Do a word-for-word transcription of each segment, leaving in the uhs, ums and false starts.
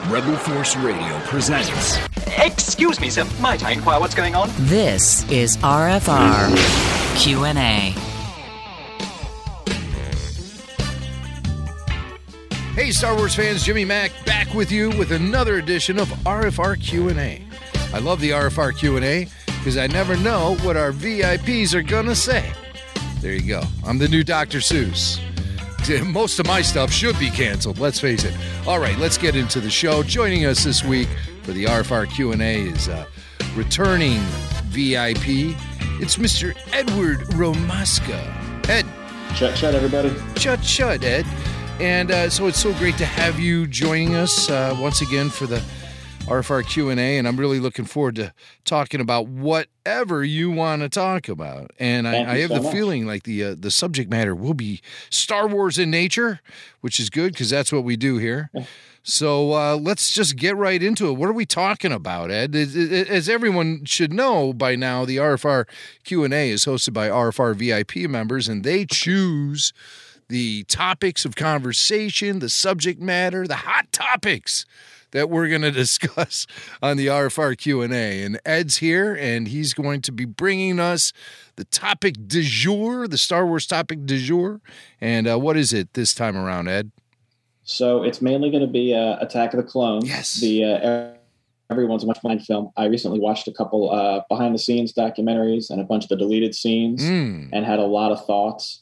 Rebel Force Radio presents. Excuse me, sir. Might I inquire what's going on? This is R F R Q and A. Hey, Star Wars fans, Jimmy Mack back with you with another edition of R F R Q and A. I love the R F R Q and A because I never know what our V I Ps are going to say. There you go. I'm the new Doctor Seuss. Most of my stuff should be canceled, let's face it. All right, let's get into the show. Joining us this week for the R F R Q and A is uh, returning V I P. It's Mister Edward Romasca. Ed. Chut, chut, everybody. Chut, chut, Ed. And uh, so it's so great to have you joining us uh, once again for the R F R Q and A, and I'm really looking forward to talking about whatever you want to talk about. And I, I have so the much. feeling like the uh, the subject matter will be Star Wars in nature, which is good because that's what we do here. So uh, let's just get right into it. What are we talking about, Ed? As everyone should know by now, the R F R Q and A is hosted by R F R V I P members, and they choose the topics of conversation, the subject matter, the hot topics that we're going to discuss on the R F R Q and A. And Ed's here, and he's going to be bringing us the topic du jour, the Star Wars topic du jour. And uh, what is it this time around, Ed? So it's mainly going to be uh, Attack of the Clones. Yes. The uh, Everyone's a much fun film. I recently watched a couple uh, behind-the-scenes documentaries and a bunch of the deleted scenes mm. and had a lot of thoughts.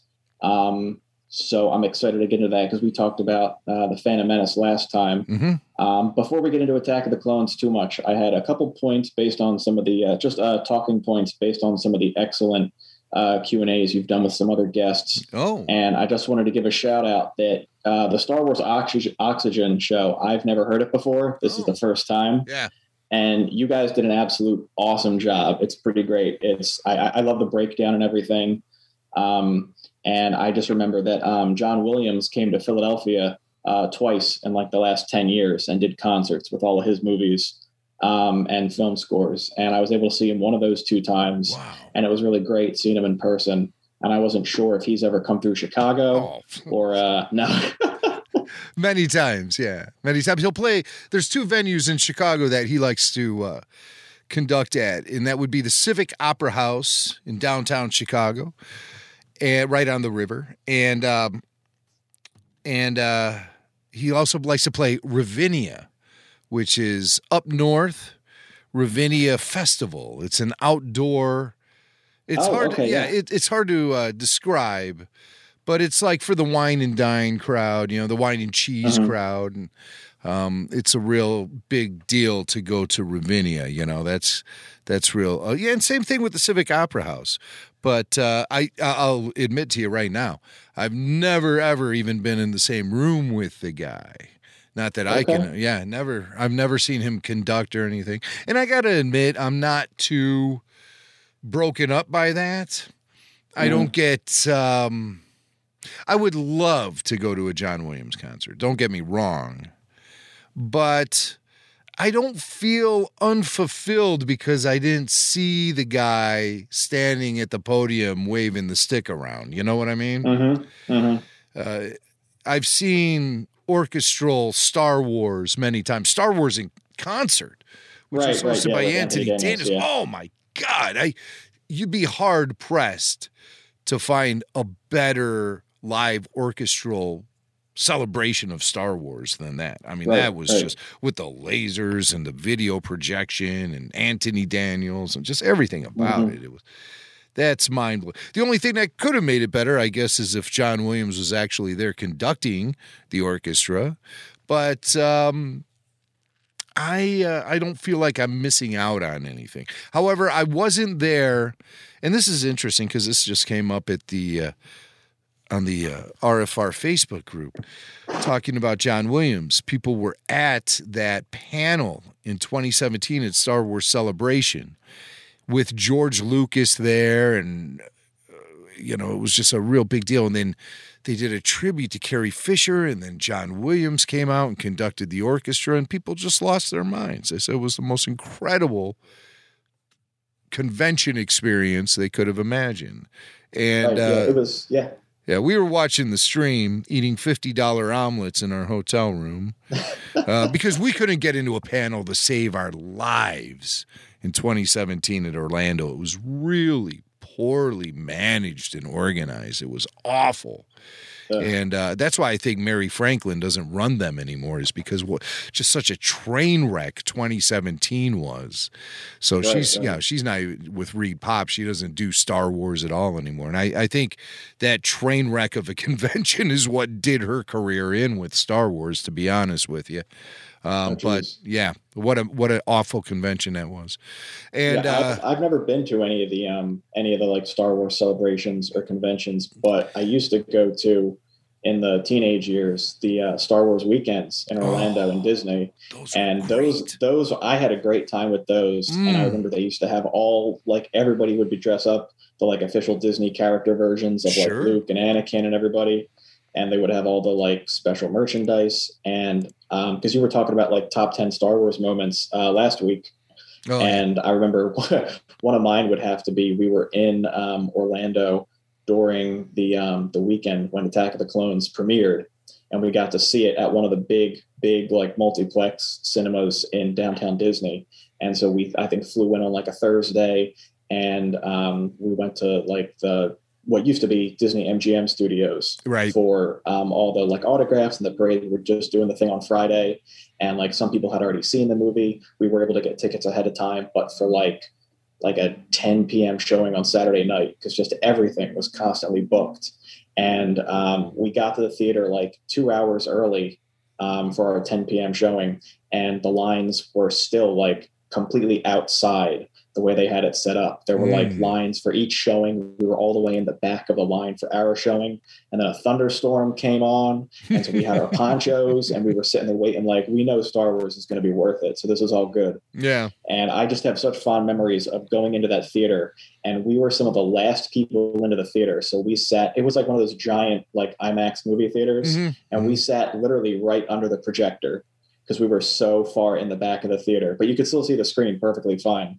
Um So I'm excited to get into that because we talked about uh, the Phantom Menace last time. Mm-hmm. Um, before we get into Attack of the Clones too much, I had a couple points based on some of the, uh, just uh, talking points based on some of the excellent uh, Q and A's you've done with some other guests. Oh. And I just wanted to give a shout out that uh, the Star Wars Oxygen, Oxygen show, I've never heard it before. This oh. is the first time. Yeah. And you guys did an absolute awesome job. It's pretty great. It's I, I love the breakdown and everything. Um, And I just remember that um, John Williams came to Philadelphia uh, twice in like the last ten years and did concerts with all of his movies um, and film scores. And I was able to see him one of those two times. Wow. And it was really great seeing him in person. And I wasn't sure if he's ever come through Chicago oh. or uh, no. Many times, yeah. Many times. He'll play. There's two venues in Chicago that he likes to uh, conduct at. And that would be the Civic Opera House in downtown Chicago. And right on the river, and um, and uh, he also likes to play Ravinia, which is up north. Ravinia Festival. It's an outdoor. It's oh, hard. Okay, to, yeah, yeah. It, it's hard to uh, describe, but it's like for the wine and dine crowd, you know, the wine and cheese mm-hmm. crowd, and um, it's a real big deal to go to Ravinia. You know, that's that's real. Uh, yeah, and same thing with the Civic Opera House. But uh, I, I'll admit to you right now, I've never, ever even been in the same room with the guy. Not that okay. I can, yeah, never. I've never seen him conduct or anything. And I got to admit, I'm not too broken up by that. Mm. I don't get, um, I would love to go to a John Williams concert. Don't get me wrong. But I don't feel unfulfilled because I didn't see the guy standing at the podium waving the stick around. You know what I mean? Mm-hmm. Mm-hmm. Uh, I've seen orchestral Star Wars many times. Star Wars in concert, which right, was hosted right, yeah, by Anthony Daniels. Daniels. Yeah. Oh, my God. I, you'd be hard-pressed to find a better live orchestral celebration of Star Wars than that. I mean, right, that was right. just with the lasers and the video projection and Anthony Daniels and just everything about mm-hmm. it. It was that's mind-blowing. The only thing that could have made it better, I guess, is if John Williams was actually there conducting the orchestra. But um, I uh, I don't feel like I'm missing out on anything. However, I wasn't there, and this is interesting because this just came up at the uh, on the uh, R F R Facebook group talking about John Williams. People were at that panel in twenty seventeen at Star Wars Celebration with George Lucas there, and uh, you know, it was just a real big deal. And then they did a tribute to Carrie Fisher, and then John Williams came out and conducted the orchestra, and people just lost their minds. They said it was the most incredible convention experience they could have imagined. And right, yeah, uh, it was, yeah. Yeah, we were watching the stream, eating fifty dollar omelets in our hotel room. uh, because we couldn't get into a panel to save our lives in twenty seventeen at Orlando. It was really poorly managed and organized. It was awful. Uh, and uh, that's why I think Mary Franklin doesn't run them anymore, is because what just such a train wreck twenty seventeen was. So right, she's right. yeah, she's not with Reed Pop. She doesn't do Star Wars at all anymore. And I, I think that train wreck of a convention is what did her career in with Star Wars, to be honest with you. Um, oh, but yeah, what a what an awful convention that was. And yeah, uh, I've, I've never been to any of the um any of the like Star Wars celebrations or conventions, but I used to go to in the teenage years the uh, Star Wars weekends in Orlando oh, and Disney, those and those those I had a great time with those. Mm. And I remember they used to have all like everybody would be dressed up the like official Disney character versions of sure. like Luke and Anakin and everybody. And they would have all the like special merchandise. And um, because you were talking about like top ten Star Wars moments uh, last week. Oh, and yeah. I remember one of mine would have to be, we were in um, Orlando during the um, the weekend when Attack of the Clones premiered. And we got to see it at one of the big, big like multiplex cinemas in downtown Disney. And so we, I think, flew in on like a Thursday, and um, we went to like the, what used to be Disney M G M Studios right. for um, all the like autographs and the parade. We were just doing the thing on Friday, and like some people had already seen the movie. We were able to get tickets ahead of time, but for like like a ten p.m. showing on Saturday night, because just everything was constantly booked. And um, we got to the theater like two hours early um, for our ten p.m. showing, and the lines were still like completely outside the way they had it set up. There were mm. like lines for each showing. We were all the way in the back of the line for our showing. And then a thunderstorm came on. And so we had our ponchos, and we were sitting there waiting, like, we know Star Wars is going to be worth it. So this is all good. Yeah. And I just have such fond memories of going into that theater. And we were some of the last people into the theater. So we sat, it was like one of those giant, like IMAX movie theaters. Mm-hmm. And we sat literally right under the projector because we were so far in the back of the theater, but you could still see the screen perfectly fine.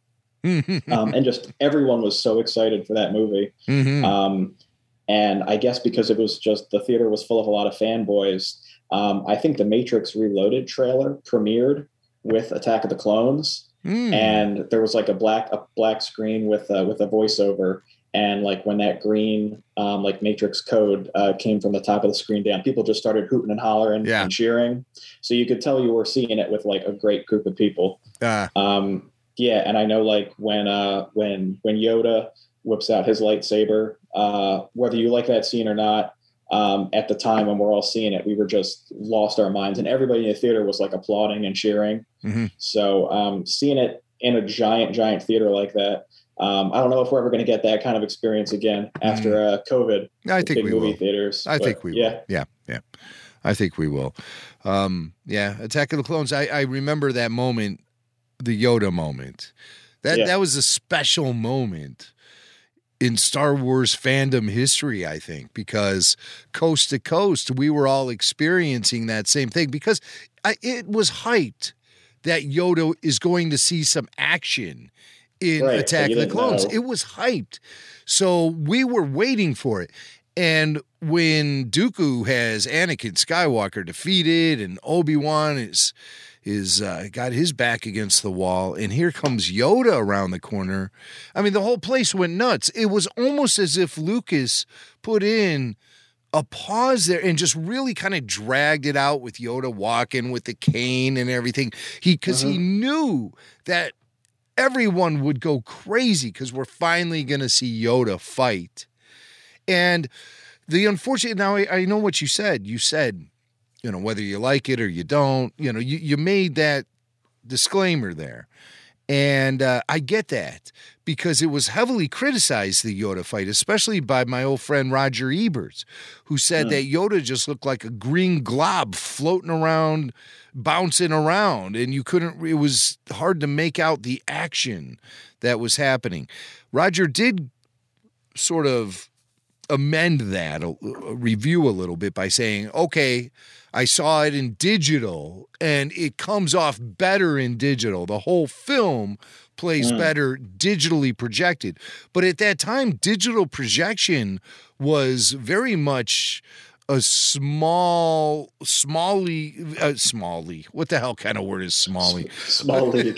um, and just everyone was so excited for that movie. Mm-hmm. Um, and I guess because it was just, the theater was full of a lot of fanboys. Um, I think the Matrix Reloaded trailer premiered with Attack of the Clones. Mm. And there was like a black, a black screen with uh, with a voiceover. And like when that green, um, like Matrix code uh, came from the top of the screen down, people just started hooting and hollering yeah. and cheering. So you could tell you were seeing it with like a great group of people. Uh. Um, Yeah, and I know like when uh, when when Yoda whips out his lightsaber, uh, whether you like that scene or not, um, at the time when we're all seeing it, we were just lost our minds, and everybody in the theater was like applauding and cheering. Mm-hmm. So um, seeing it in a giant, giant theater like that, um, I don't know if we're ever going to get that kind of experience again after uh, COVID. I think big we movie will. Theaters. I but, think we yeah. will. Yeah, yeah. I think we will. Um, yeah, Attack of the Clones. I, I remember that moment. The Yoda moment. That yeah. that was a special moment in Star Wars fandom history, I think, because coast to coast, we were all experiencing that same thing, because I, it was hyped that Yoda is going to see some action in right, Attack of the Clones. Know. It was hyped. So we were waiting for it. And when Dooku has Anakin Skywalker defeated and Obi-Wan is is uh, got his back against the wall, and here comes Yoda around the corner. I mean, the whole place went nuts. It was almost as if Lucas put in a pause there and just really kind of dragged it out with Yoda walking with the cane and everything. He because uh-huh. he knew that everyone would go crazy because we're finally going to see Yoda fight. And the unfortunate, now I, I know what you said. You said, you know, whether you like it or you don't, you know, you, you made that disclaimer there. And uh, I get that because it was heavily criticized, the Yoda fight, especially by my old friend Roger Ebert, who said mm. that Yoda just looked like a green glob floating around, bouncing around, and you couldn't, it was hard to make out the action that was happening. Roger did sort of amend that, a, a review a little bit by saying, okay, I saw it in digital and it comes off better in digital. The whole film plays mm. better digitally projected. But at that time, digital projection was very much a small, smally, uh, smally. What the hell kind of word is smally? Small league.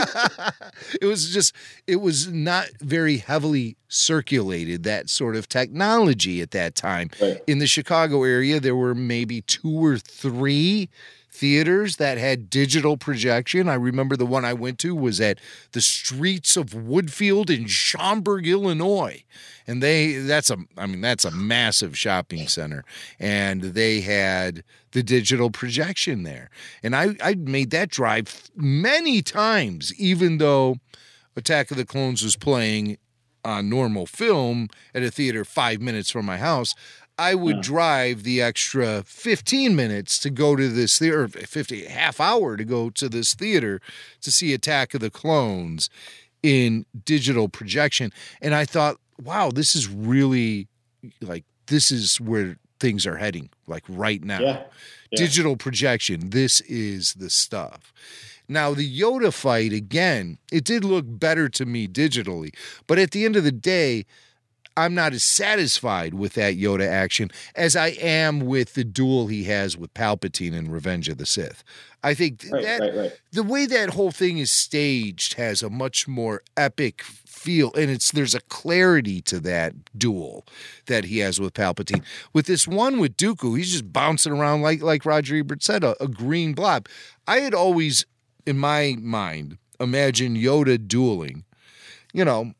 It was just, it was not very heavily circulated, that sort of technology at that time. Right. In the Chicago area, there were maybe two or three theaters that had digital projection. I remember the one I went to was at the Streets of Woodfield in Schaumburg, Illinois. And they, that's a, I mean, that's a massive shopping center. And they had the digital projection there. And I, I made that drive many times, even though Attack of the Clones was playing on normal film at a theater five minutes from my house. I would yeah. drive the extra fifteen minutes to go to this theater, fifty, half hour to go to this theater to see Attack of the Clones in digital projection. And I thought, wow, this is really like, this is where things are heading, like right now. Yeah. Yeah. Digital projection, this is the stuff. Now, the Yoda fight, again, it did look better to me digitally, but at the end of the day, I'm not as satisfied with that Yoda action as I am with the duel he has with Palpatine in Revenge of the Sith. I think right, that right, right. the way that whole thing is staged has a much more epic feel, and it's there's a clarity to that duel that he has with Palpatine. With this one with Dooku, he's just bouncing around like like Roger Ebert said, a, a green blob. I had always, in my mind, imagined Yoda dueling, you know,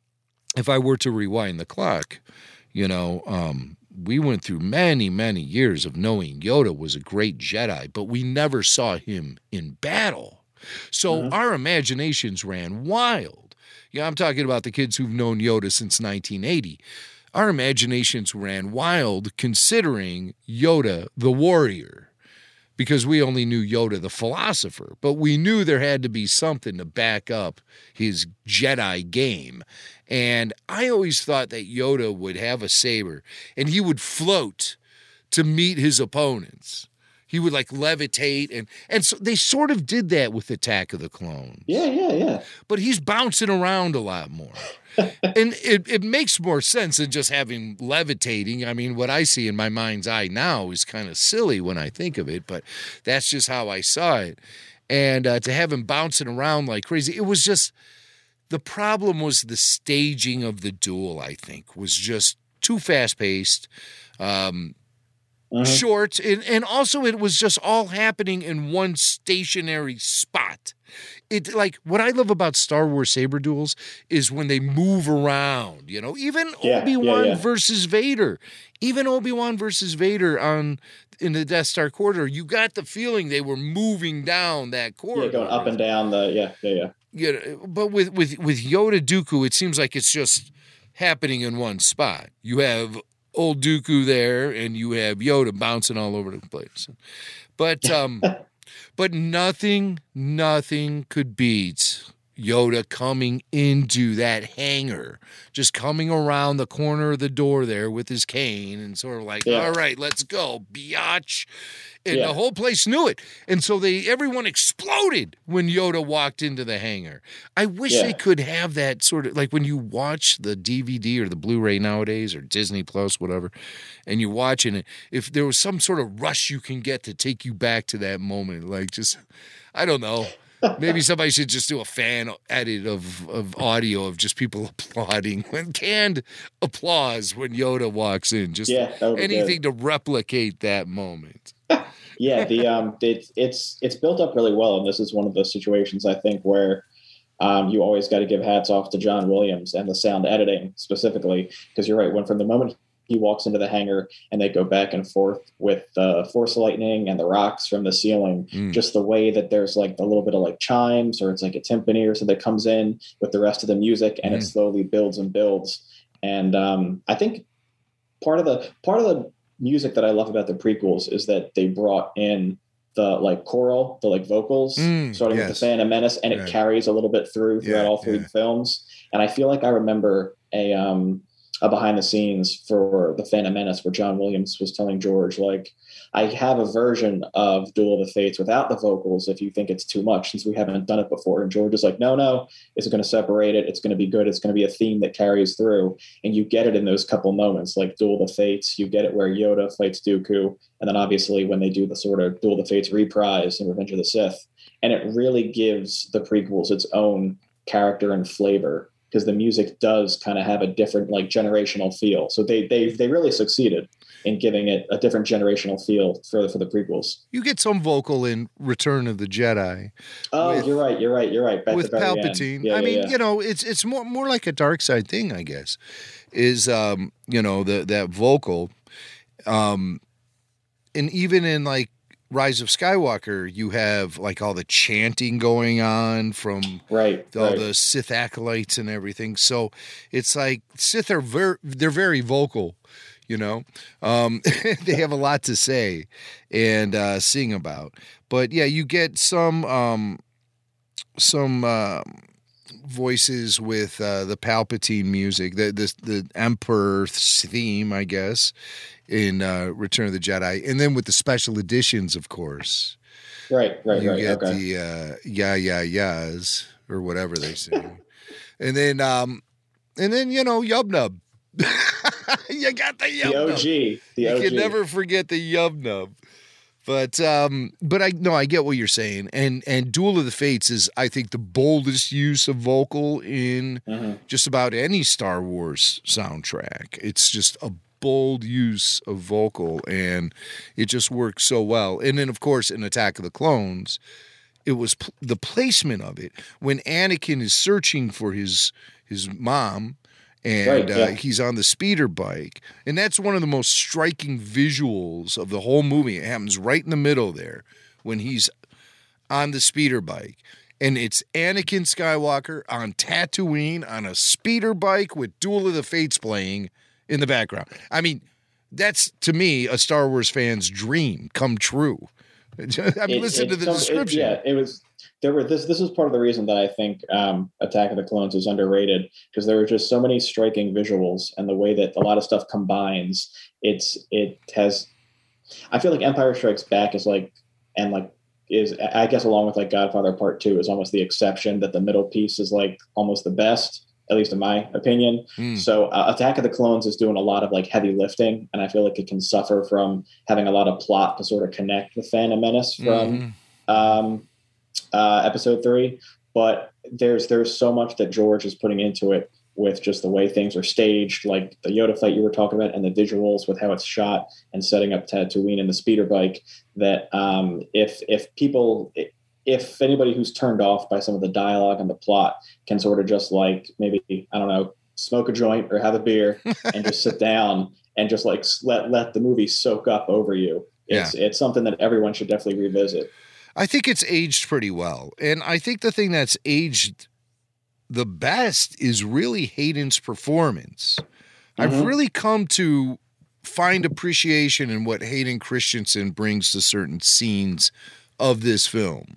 if I were to rewind the clock, you know, um, we went through many, many years of knowing Yoda was a great Jedi, but we never saw him in battle. So mm-hmm. our imaginations ran wild. Yeah, I'm talking about the kids who've known Yoda since nineteen eighty. Our imaginations ran wild considering Yoda the warrior, because we only knew Yoda the philosopher, but we knew there had to be something to back up his Jedi game. And I always thought that Yoda would have a saber and he would float to meet his opponents. He would like levitate, and and so they sort of did that with Attack of the Clones. Yeah, yeah, yeah. But he's bouncing around a lot more. And it, it makes more sense than just having levitating. I mean, what I see in my mind's eye now is kind of silly when I think of it, but that's just how I saw it. And uh, to have him bouncing around like crazy, it was just, the problem was the staging of the duel, I think, was just too fast-paced, um, mm-hmm. short, and, and also it was just all happening in one stationary spot. It like what I love about Star Wars saber duels is when they move around, you know, even yeah, Obi-Wan yeah, yeah. versus Vader, even Obi-Wan versus Vader on in the Death Star corridor, you got the feeling they were moving down that corridor. Yeah, going up and down the, yeah, yeah, yeah. Yeah, but with, with, with Yoda Dooku, it seems like it's just happening in one spot. You have old Dooku there, and you have Yoda bouncing all over the place. But um, but nothing, nothing could beat Yoda coming into that hangar, just coming around the corner of the door there with his cane and sort of like, yeah. all right, let's go, biatch. And yeah. the whole place knew it. And so they everyone exploded when Yoda walked into the hangar. I wish yeah. they could have that sort of, like when you watch the D V D or the Blu-ray nowadays or Disney Plus, whatever, and you're watching it, if there was some sort of rush you can get to take you back to that moment, like just, I don't know. Maybe somebody should just do a fan edit of, of audio of just people applauding, when canned applause when Yoda walks in. Just yeah, anything to replicate that moment. Yeah, the um, it's it's it's built up really well, and this is one of those situations I think where um, you always got to give hats off to John Williams and the sound editing specifically, because you're right. When from the moment he walks into the hangar and they go back and forth with the uh, force lightning and the rocks from the ceiling, mm. just the way that there's like a little bit of like chimes, or it's like a timpani or something that comes in with the rest of the music, and mm. it slowly builds and builds. And um, I think part of the part of the music that I love about the prequels is that they brought in the like choral, the like vocals, mm, starting yes. with the Phantom Menace, and it right. carries a little bit through throughout yeah, all three yeah. films. And I feel like I remember a um a behind the scenes for the Phantom Menace where John Williams was telling George, like, I have a version of Duel of the Fates without the vocals if you think it's too much, since we haven't done it before. And George is like, no, no, it's going to separate it. It's going to be good. It's going to be a theme that carries through. And you get it in those couple moments, like Duel of the Fates. You get it where Yoda fights Dooku. And then obviously when they do the sort of Duel of the Fates reprise in Revenge of the Sith. And it really gives the prequels its own character and flavor, because the music does kind of have a different, like, generational feel. So they they they really succeeded in giving it a different generational feel for for the prequels. You get some vocal in Return of the Jedi. Oh, with, you're right. You're right. You're right. At with Palpatine. Yeah, I yeah, mean, yeah. you know, it's it's more more like a dark side thing, I guess. Is um, you know, the that vocal, um, and even in like Rise of Skywalker, you have like all the chanting going on from right, all right. the Sith acolytes and everything. So it's like Sith are very they're very vocal, you know. Um, they have a lot to say and uh, sing about. But yeah, you get some um, some uh, voices with uh, the Palpatine music, the the the Emperor's theme, I guess, in uh, Return of the Jedi, and then with the special editions, of course. Right, right, you right. get Okay. the uh, yeah, yeah, yeahs or whatever they sing, and then um, and then you know Yub Nub. You got the Yub The O Nub. G. The You O G. can never forget the Yub Nub. But um, but I no, I get what you're saying, and and Duel of the Fates is, I think, the boldest use of vocal in mm-hmm. just about any Star Wars soundtrack. It's just a bold use of vocal, and it just works so well. And then, of course, in Attack of the Clones, it was pl- the placement of it when Anakin is searching for his his mom. And Right, yeah. uh, he's on the speeder bike. And that's one of the most striking visuals of the whole movie. It happens right in the middle there when he's on the speeder bike. And it's Anakin Skywalker on Tatooine on a speeder bike with Duel of the Fates playing in the background. I mean, that's, to me, a Star Wars fan's dream come true. I mean, It- listen it- to the some- it- description. yeah, it was. There were this. This was part of the reason that I think um, Attack of the Clones is underrated, because there were just so many striking visuals, and the way that a lot of stuff combines. It's it has. I feel like Empire Strikes Back is like, and like is I guess along with like Godfather Part Two is almost the exception, that the middle piece is like almost the best, at least in my opinion. Mm. So uh, Attack of the Clones is doing a lot of like heavy lifting, and I feel like it can suffer from having a lot of plot to sort of connect the Phantom Menace from Mhm. um, uh, Episode Three. But there's there's so much that George is putting into it, with just the way things are staged, like the Yoda fight you were talking about, and the visuals with how it's shot and setting up Tatooine and the speeder bike, that um, if if people. If anybody who's turned off by some of the dialogue and the plot can sort of just like maybe, I don't know, smoke a joint or have a beer and just sit down and just like let let the movie soak up over you, it's Yeah. it's something that everyone should definitely revisit. I think it's aged pretty well. And I think the thing that's aged the best is really Hayden's performance. I've Mhm. really come to find appreciation in what Hayden Christensen brings to certain scenes of this film.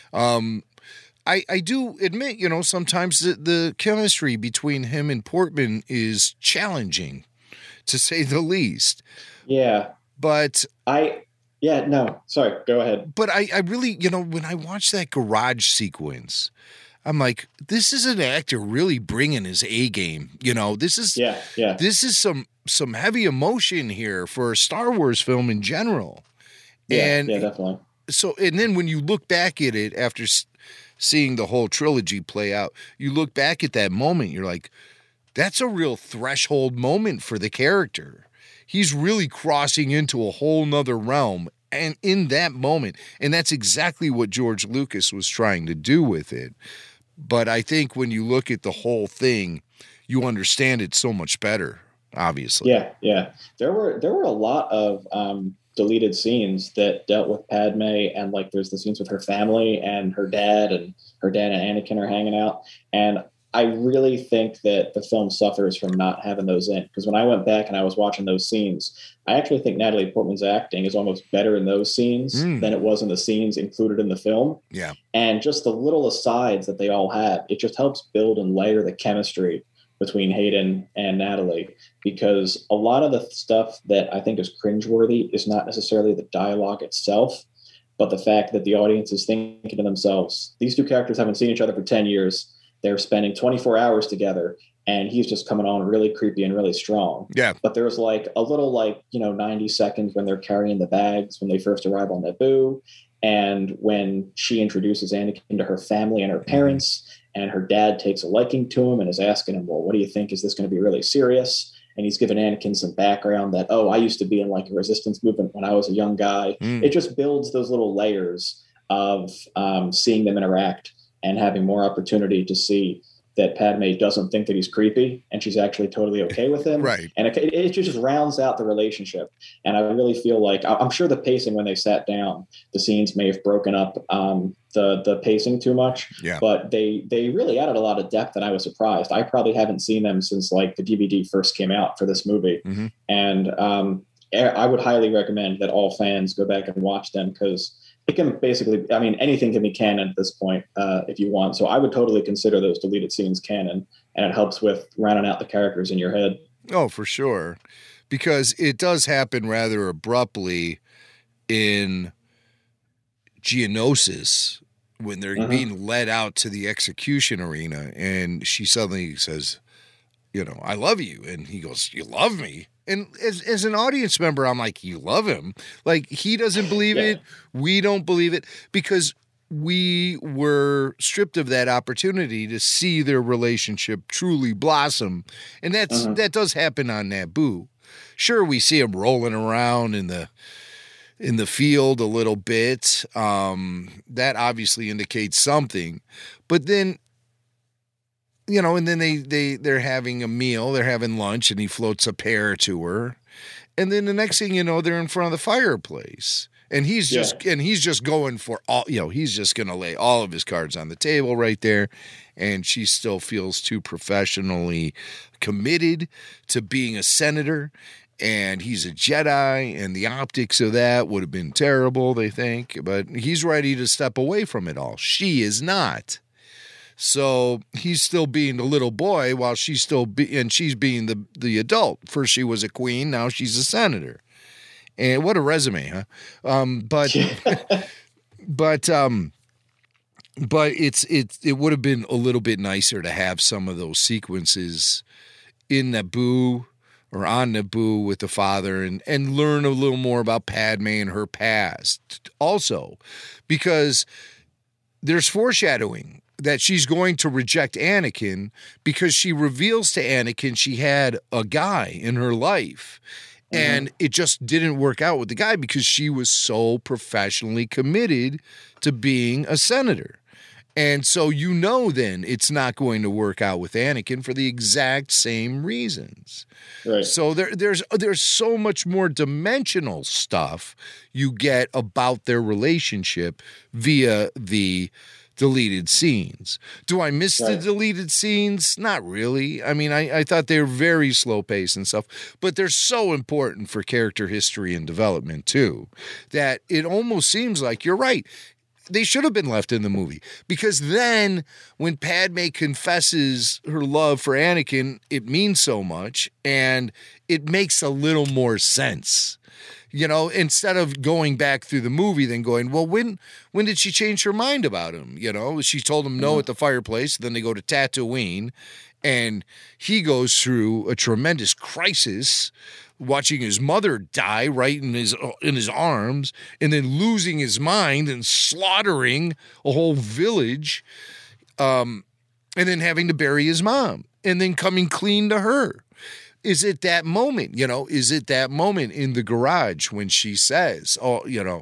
Um, I, I do admit, you know, sometimes the, the chemistry between him and Portman is challenging, to say the least. Yeah, But I yeah no sorry go ahead. but I, I really, you know, when I watch that garage sequence, I'm like, this is an actor really bringing his A game. You know, this is Yeah, yeah. this is some some heavy emotion here for a Star Wars film in general. Yeah, and yeah, definitely. so, and then when you look back at it after s- seeing the whole trilogy play out, you look back at that moment, you're like, that's a real threshold moment for the character. He's really crossing into a whole nother realm. And in that moment, and that's exactly what George Lucas was trying to do with it. But I think when you look at the whole thing, you understand it so much better, obviously. Yeah, yeah. There were there were a lot of um, deleted scenes that dealt with Padme, and like there's the scenes with her family and her dad, and her dad and Anakin are hanging out. And I really think that the film suffers from not having those in, because when I went back and I was watching those scenes, I actually think Natalie Portman's acting is almost better in those scenes Mm. than it was in the scenes included in the film. Yeah. And just the little asides that they all have, it just helps build and layer the chemistry between Hayden and Natalie, because a lot of the stuff that I think is cringeworthy is not necessarily the dialogue itself, but the fact that the audience is thinking to themselves, these two characters haven't seen each other for ten years. They're spending twenty-four hours together, and he's just coming on really creepy and really strong. Yeah. But there's like a little like, you know, ninety seconds when they're carrying the bags when they first arrive on Naboo, and when she introduces Anakin to her family and her parents, and her dad takes a liking to him and is asking him, well, what do you think? Is this going to be really serious? And he's given Anakin some background that, oh, I used to be in like a resistance movement when I was a young guy. Mm. It just builds those little layers of um, seeing them interact and having more opportunity to see that Padme doesn't think that he's creepy and she's actually totally okay with him. Right. And it, it just rounds out the relationship. And I really feel like, I'm sure the pacing when they sat down, the scenes may have broken up um, the the pacing too much, yeah. but they they really added a lot of depth, and I was surprised. I probably haven't seen them since like the D V D first came out for this movie. Mm-hmm. And um, I would highly recommend that all fans go back and watch them, because it can basically, I mean, anything can be canon at this point uh, if you want. So I would totally consider those deleted scenes canon, and it helps with rounding out the characters in your head. Oh, for sure. Because it does happen rather abruptly in Geonosis when they're mm-hmm. being led out to the execution arena, and she suddenly says, you know, I love you. And he goes, you love me? And as as an audience member, I'm like, you love him? Like, he doesn't believe yeah. it. We don't believe it, because we were stripped of that opportunity to see their relationship truly blossom. And that's uh-huh. that does happen on Naboo. Sure, we see him rolling around in the in the field a little bit. Um, that obviously indicates something. But then, you know, and then they, they, they're having a meal, they're having lunch, and he floats a pear to her. And then the next thing you know, they're in front of the fireplace. And he's just yeah. and he's just going for all, you know, he's just going to lay all of his cards on the table right there. And she still feels too professionally committed to being a senator. And he's a Jedi, and the optics of that would have been terrible, they think. But he's ready to step away from it all. She is not. So he's still being a little boy while she's still be, and she's being the, the adult. First she was a queen, now she's a senator. And what a resume, huh? Um, but but um, but it's it it would have been a little bit nicer to have some of those sequences in Naboo or on Naboo with the father, and and learn a little more about Padme and her past also, because there's foreshadowing that she's going to reject Anakin because she reveals to Anakin she had a guy in her life. Mm-hmm. And it just didn't work out with the guy because she was so professionally committed to being a senator. And so you know then it's not going to work out with Anakin for the exact same reasons. Right. So there, there's there's so much more dimensional stuff you get about their relationship via the deleted scenes. Do I miss right. the deleted scenes? Not really. I mean, I, I thought they were very slow paced and stuff, but they're so important for character history and development too, that it almost seems like you're right. They should have been left in the movie, because then when Padme confesses her love for Anakin, it means so much and it makes a little more sense. You know, instead of going back through the movie, then going, well, when when did she change her mind about him? You know, she told him no mm-hmm. at the fireplace. Then they go to Tatooine, and he goes through a tremendous crisis, watching his mother die right in his in his arms, and then losing his mind and slaughtering a whole village, um, and then having to bury his mom, and then coming clean to her. Is it that moment, you know, is it that moment in the garage when she says, oh, you know,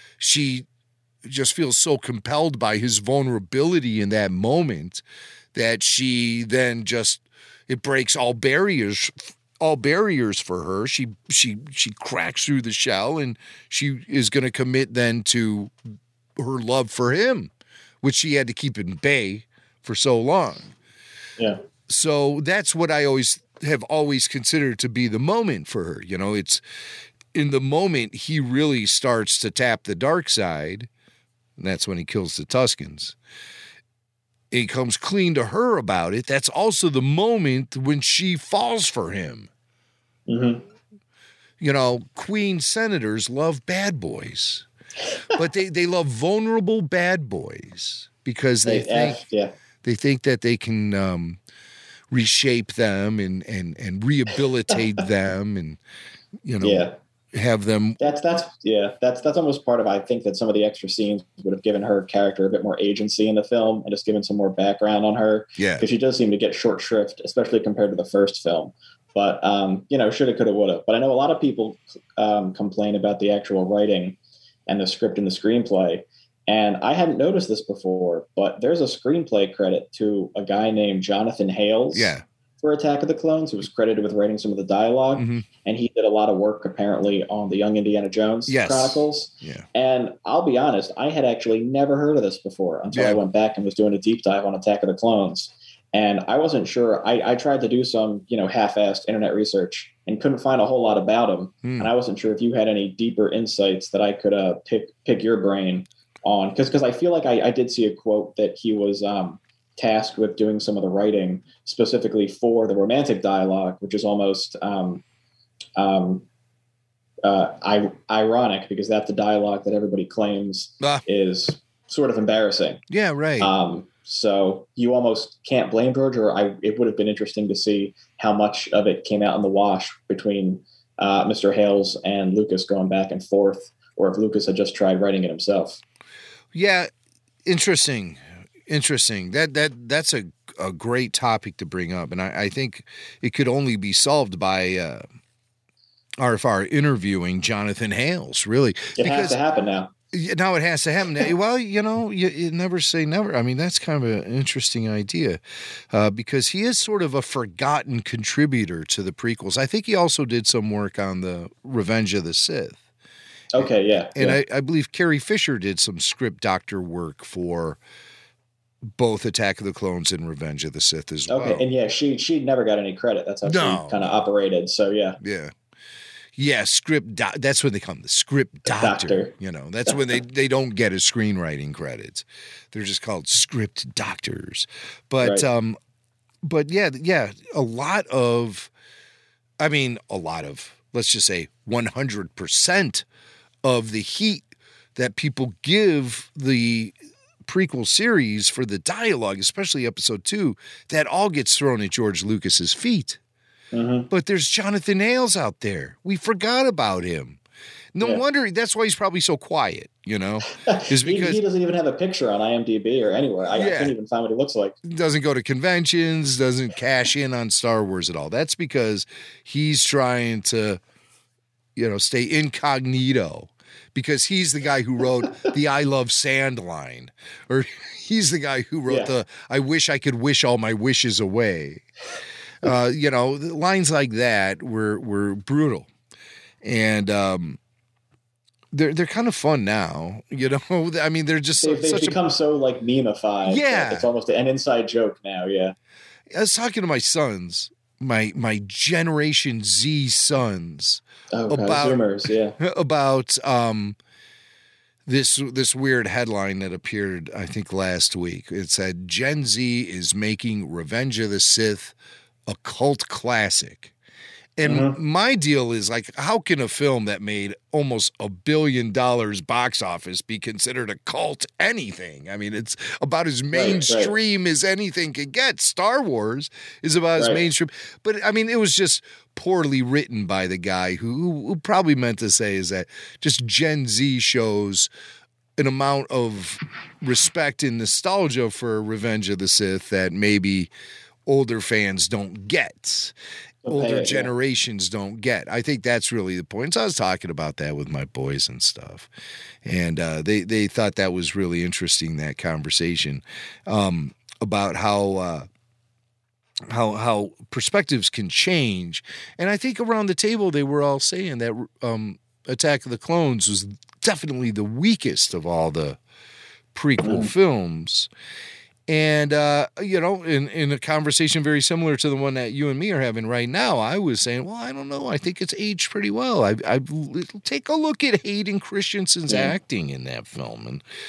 she just feels so compelled by his vulnerability in that moment that she then just, it breaks all barriers, all barriers for her. She, she, she cracks through the shell, and she is going to commit then to her love for him, which she had to keep in bay for so long. Yeah. So that's what I always have always considered to be the moment for her. You know, it's in the moment he really starts to tap the dark side, and that's when he kills the Tuskens. he comes clean to her about it, that's also the moment when she falls for him. Mm-hmm. You know, Queen senators love bad boys, but they, they love vulnerable bad boys because they, They think F, yeah. they think that they can um, reshape them and and and rehabilitate them, and you know, Yeah. have them. That's that's yeah. That's that's almost part of. I think that some of the extra scenes would have given her character a bit more agency in the film and just given some more background on her. Yeah, because she does seem to get short shrift, especially compared to the first film. But um, you know, shoulda, coulda, woulda. But I know a lot of people um, complain about the actual writing and the script and the screenplay. And I hadn't noticed this before, but there's a screenplay credit to a guy named Jonathan Hales. Yeah. For Attack of the Clones, who was credited with writing some of the dialogue, mm-hmm. and he did a lot of work apparently on the Young Indiana Jones yes. Chronicles. Yeah. And I'll be honest, I had actually never heard of this before until yeah. I went back and was doing a deep dive on Attack of the Clones. And I wasn't sure. I, I tried to do some, you know, half-assed internet research and couldn't find a whole lot about him. Hmm. And I wasn't sure if you had any deeper insights that I could uh, pick pick your brain on, because because I feel like I, I did see a quote that he was um, tasked with doing some of the writing specifically for the romantic dialogue, which is almost um, um, uh, I, ironic because that's the dialogue that everybody claims ah. is sort of embarrassing. Yeah, right. Um, so you almost can't blame George, or I, it would have been interesting to see how much of it came out in the wash between uh, Mister Hales and Lucas going back and forth, or if Lucas had just tried writing it himself. Yeah, interesting. Interesting. That that that's a a great topic to bring up, and I, I think it could only be solved by uh, R F R interviewing Jonathan Hales. Really, it because, has to happen now. Now it has to happen. Well, you know, you, you never say never. I mean, that's kind of an interesting idea uh, because he is sort of a forgotten contributor to the prequels. I think he also did some work on the Revenge of the Sith. Okay, yeah, and yeah. I, I believe Carrie Fisher did some script doctor work for both Attack of the Clones and Revenge of the Sith as okay. well. Okay, and yeah, she she never got any credit. That's how no. she kind of operated. So yeah, yeah, yeah. Script. Do- that's when they come. The script doctor, doctor. You know, that's when they they don't get a screenwriting credits. They're just called script doctors. But right. um, but yeah, yeah. A lot of, I mean, a lot of. Let's just say one hundred percent of the heat that people give the prequel series for the dialogue, especially episode two, that all gets thrown at George Lucas's feet. Mm-hmm. But there's Jonathan Hales out there. We forgot about him. No yeah. wonder that's why he's probably so quiet, you know, is because he, he doesn't even have a picture on IMDb or anywhere. I, yeah. I can't even find what he looks like. Doesn't go to conventions, doesn't cash in on Star Wars at all. That's because he's trying to, you know, stay incognito. Because he's the guy who wrote the I Love Sand line. Or he's the guy who wrote yeah. the I wish I could wish all my wishes away. Uh, you know, lines like that were were brutal. And um, they're they're kind of fun now. You know, I mean, they're just they've, they've such become a, so like memeified. Yeah. It's almost an inside joke now, yeah. I was talking to my sons, my my Generation Z sons. Oh, about Zoomers, yeah. about um, this this weird headline that appeared, I think, last week. It said Gen Z is making Revenge of the Sith a cult classic. And mm-hmm. my deal is like, how can a film that made almost a billion dollars box office be considered a cult anything? I mean, it's about as mainstream right, right. as anything could get. Star Wars is about right. as mainstream. But I mean, it was just poorly written by the guy who, who probably meant to say is that just Gen Z shows an amount of respect and nostalgia for Revenge of the Sith that maybe older fans don't get. Older it, generations yeah. don't get. I think that's really the point. So I was talking about that with my boys and stuff, and uh, they they thought that was really interesting, that conversation um, about how uh, how how perspectives can change. And I think around the table they were all saying that um, Attack of the Clones was definitely the weakest of all the prequel mm. films. And, uh, you know, in, in a conversation very similar to the one that you and me are having right now, I was saying, well, I don't know. I think it's aged pretty well. I, I take a look at Hayden Christensen's yeah. acting in that film. And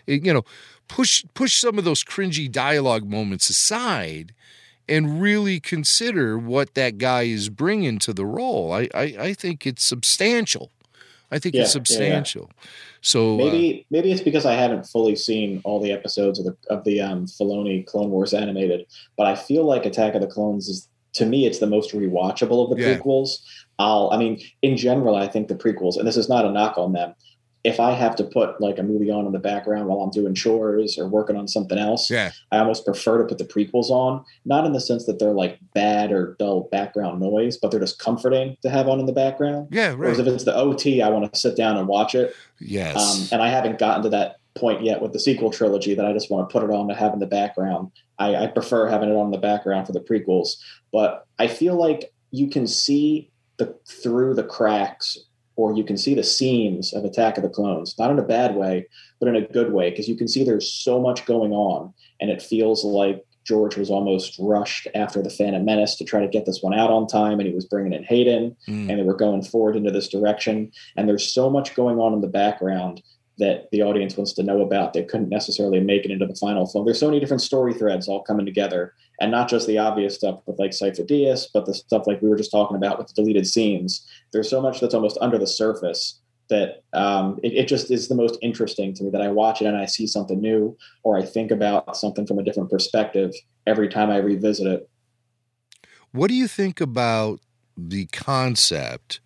you know, push push some of those cringy dialogue moments aside and really consider what that guy is bringing to the role. I I, I think it's substantial. I think Yeah, it's yeah, yeah. substantial. So uh, Maybe maybe it's because I haven't fully seen all the episodes of the of the um, Filoni Clone Wars animated, but I feel like Attack of the Clones is, to me, it's the most rewatchable of the Yeah. prequels. I'll, I mean, in general, I think the prequels, and this is not a knock on them. If I have to put like a movie on in the background while I'm doing chores or working on something else, Yeah. I almost prefer to put the prequels on, not in the sense that they're like bad or dull background noise, but they're just comforting to have on in the background. Yeah, Whereas right. if it's the O T, I want to sit down and watch it. Yes. Um, and I haven't gotten to that point yet with the sequel trilogy that I just want to put it on to have in the background. I, I prefer having it on in the background for the prequels, but I feel like you can see the through the cracks, or you can see the seams of Attack of the Clones, not in a bad way, but in a good way, because you can see there's so much going on, and it feels like George was almost rushed after the Phantom Menace to try to get this one out on time, and he was bringing in Hayden, Mm. and they were going forward into this direction, and there's so much going on in the background that the audience wants to know about that couldn't necessarily make it into the final film. There's so many different story threads all coming together, and not just the obvious stuff with like Cypher Diaz, but the stuff like we were just talking about with the deleted scenes. There's so much that's almost under the surface that um, it, it just is the most interesting to me, that I watch it and I see something new, or I think about something from a different perspective every time I revisit it. What do you think about the concept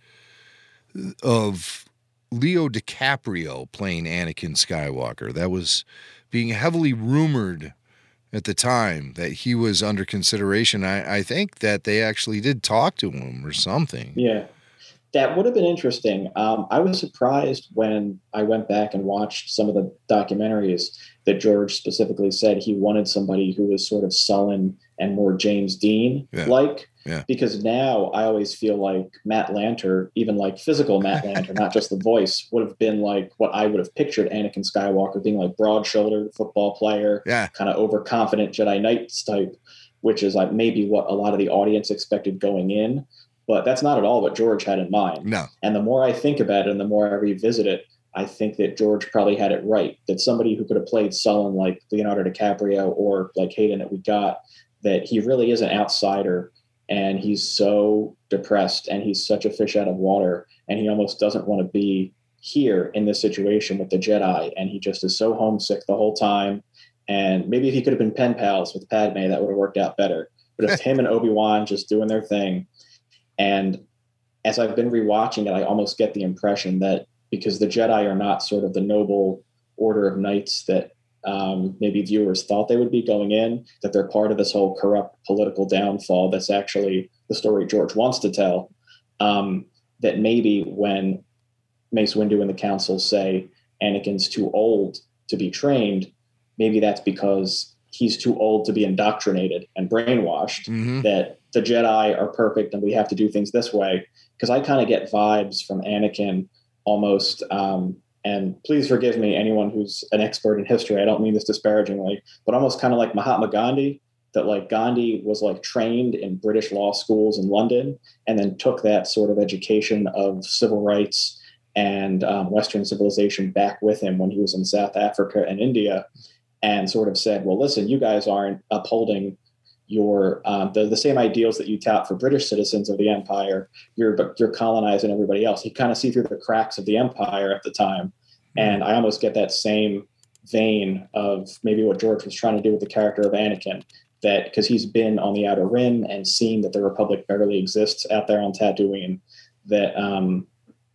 of Leo DiCaprio playing Anakin Skywalker? That was being heavily rumored at the time that he was under consideration. I, I think that they actually did talk to him or something. Yeah, that would have been interesting. Um, I was surprised when I went back and watched some of the documentaries that George specifically said he wanted somebody who was sort of sullen and more James Dean like. Yeah. Because now I always feel like Matt Lanter, even like physical Matt Lanter, not just the voice, would have been like what I would have pictured Anakin Skywalker being, like broad-shouldered football player, Yeah. kind of overconfident Jedi Knights type, which is like maybe what a lot of the audience expected going in. But that's not at all what George had in mind. No. And the more I think about it and the more I revisit it, I think that George probably had it right, that somebody who could have played sullen like Leonardo DiCaprio or like Hayden that we got, that he really is an outsider. And he's so depressed and he's such a fish out of water, and he almost doesn't want to be here in this situation with the Jedi. And he just is so homesick the whole time. And maybe if he could have been pen pals with Padme, that would have worked out better. But it's him and Obi-Wan just doing their thing. And as I've been rewatching it, I almost get the impression that because the Jedi are not sort of the noble order of knights that Um, maybe viewers thought they would be going in, that they're part of this whole corrupt political downfall that's actually the story George wants to tell, um, that maybe when Mace Windu and the council say Anakin's too old to be trained, maybe that's because he's too old to be indoctrinated and brainwashed, Mm-hmm. that the Jedi are perfect and we have to do things this way. Because I kind of get vibes from Anakin almost um, and please forgive me, anyone who's an expert in history, I don't mean this disparagingly, but almost kind of like Mahatma Gandhi, that like Gandhi was like trained in British law schools in London and then took that sort of education of civil rights and um, Western civilization back with him when he was in South Africa and India, and sort of said, well, listen, you guys aren't upholding your um, the, the same ideals that you tout for British citizens of the empire. You're you're colonizing everybody else. You kind of see through the cracks of the empire at the time. And I almost get that same vein of maybe what George was trying to do with the character of Anakin, that because he's been on the Outer Rim and seen that the Republic barely exists out there on Tatooine, that um,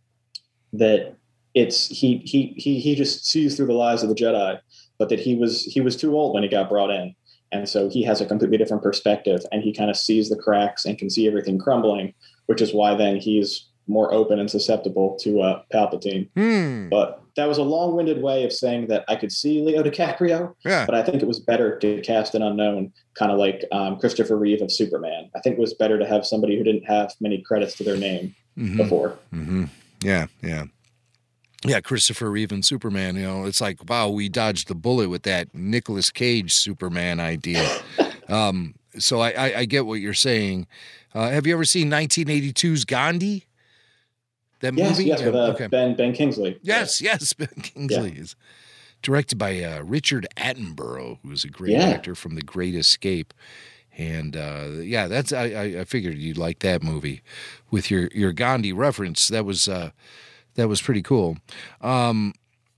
that it's he he he he just sees through the lies of the Jedi, but that he was he was too old when he got brought in. And so he has a completely different perspective, and he kind of sees the cracks and can see everything crumbling, which is why then he's more open and susceptible to uh, Palpatine. Hmm. But that was a long-winded way of saying that I could see Leo DiCaprio, Yeah. but I think it was better to cast an unknown, kind of like um, Christopher Reeve of Superman. I think it was better to have somebody who didn't have many credits to their name Mhm. before. Mm-hmm. Yeah, yeah. Yeah, Christopher Reeve and Superman, you know, it's like, wow, we dodged the bullet with that Nicolas Cage Superman idea. um, so I, I, I get what you're saying. Uh, have you ever seen nineteen eighty-two's Gandhi? That Yes, movie? yes, with uh, Okay. Ben Ben Kingsley. Yes, yes, Ben Kingsley is directed by uh, Richard Attenborough, who was a great Yeah. actor from The Great Escape. And uh, yeah, that's I, I, I figured you'd like that movie with your, your Gandhi reference. That was uh, that was pretty cool. Um,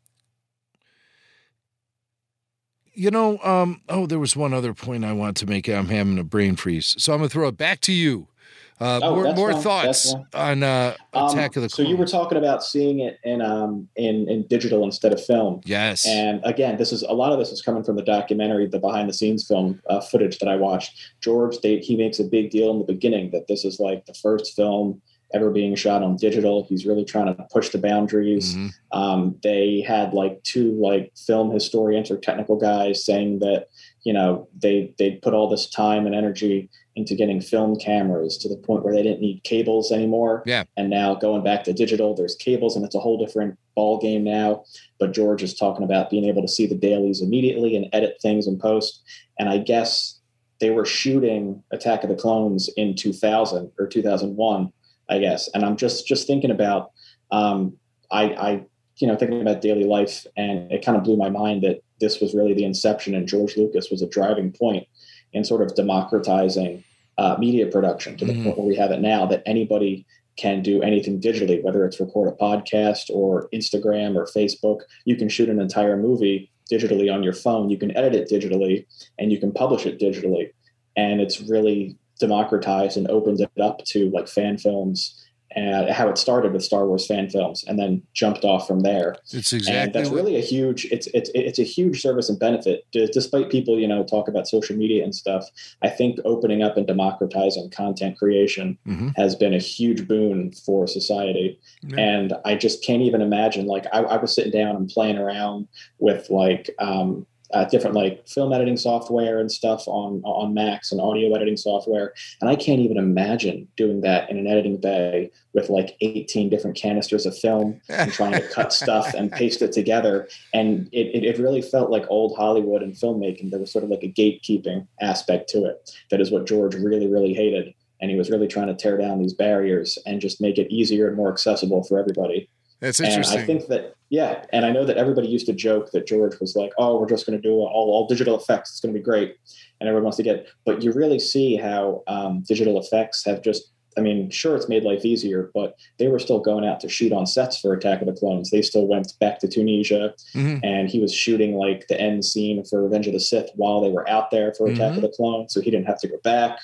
you know, um, oh, there was one other point I want to make. I'm having a brain freeze, so I'm gonna throw it back to you. Uh, Oh, more that's more fine. thoughts That's on uh, Attack Um, of the so Clones. you were talking about seeing it in um in, in digital instead of film. Yes. And again, this is a lot of this is coming from the documentary, the behind the scenes film uh, footage that I watched. George, they, he makes a big deal in the beginning that this is like the first film ever being shot on digital. He's really trying to push the boundaries. Mhm. Um, they had like two like film historians or technical guys saying that, you know, they they put all this time and energy into getting film cameras to the point where they didn't need cables anymore. Yeah. And now going back to digital, there's cables and it's a whole different ball game now. But George is talking about being able to see the dailies immediately and edit things in post. And I guess they were shooting Attack of the Clones in two thousand or two thousand one, I guess. And I'm just just thinking about, um, I, I, you know, thinking about daily life, and it kind of blew my mind that this was really the inception, and George Lucas was a driving point in sort of democratizing uh, media production to the Mhm. point where we have it now that anybody can do anything digitally, whether it's record a podcast or Instagram or Facebook. You can shoot an entire movie digitally on your phone. You can edit it digitally, and you can publish it digitally. And it's really democratized and opened it up to like fan films, and how it started with Star Wars fan films and then jumped off from there. It's And exactly that's what- really a huge, it's, it's, it's a huge service and benefit. D- Despite people, you know, talk about social media and stuff, I think opening up and democratizing content creation Mhm. has been a huge boon for society. Yeah. And I just can't even imagine, like I, I was sitting down and playing around with like, um, Uh, different like film editing software and stuff on on Macs and audio editing software, and I can't even imagine doing that in an editing bay with like eighteen different canisters of film and trying to cut stuff and paste it together. And it, it it really felt like old Hollywood and filmmaking. There was sort of like a gatekeeping aspect to it. That is what George really really hated, and he was really trying to tear down these barriers and just make it easier and more accessible for everybody. That's And interesting. I think that, yeah. And I know that everybody used to joke that George was like, oh, we're just going to do all, all digital effects. It's going to be great. And everyone wants to get, but you really see how um, digital effects have just, I mean, sure, it's made life easier, but they were still going out to shoot on sets for Attack of the Clones. They still went back to Tunisia, Mhm. and he was shooting like the end scene for Revenge of the Sith while they were out there for Attack Mhm. of the Clones. So he didn't have to go back.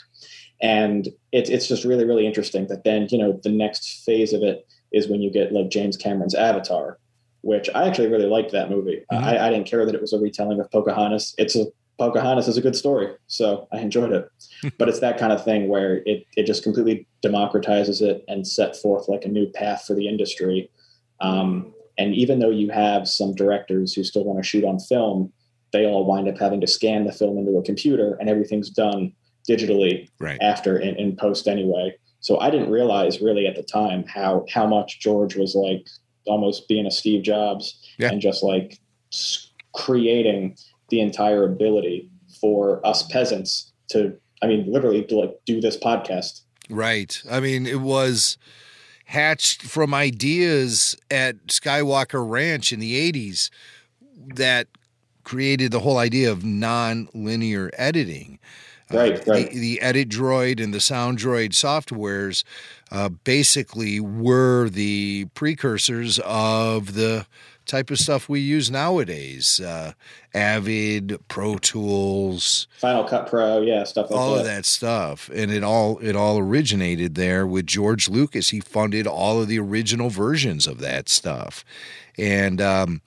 And it's it's just really, really interesting that then, you know, the next phase of it is when you get like James Cameron's Avatar, which I actually really liked that movie. Mhm. I, I didn't care that it was a retelling of Pocahontas. It's a Pocahontas is a good story, so I enjoyed it. But it's that kind of thing where it it just completely democratizes it and set forth like a new path for the industry. Um, and even though you have some directors who still want to shoot on film, they all wind up having to scan the film into a computer, and everything's done digitally Right. after in, in post anyway. So I didn't realize really at the time how how much George was like almost being a Steve Jobs Yeah. and just like s- creating the entire ability for us peasants to, I mean, literally to like do this podcast. Right. I mean, it was hatched from ideas at Skywalker Ranch in the eighties that created the whole idea of non-linear editing. Right, Uh, right. The, the Edit Droid and the Sound Droid softwares uh, basically were the precursors of the type of stuff we use nowadays. Uh, Avid, Pro Tools, Final Cut Pro, yeah, stuff like all that. of that stuff, and it all it all originated there with George Lucas. He funded all of the original versions of that stuff, and um,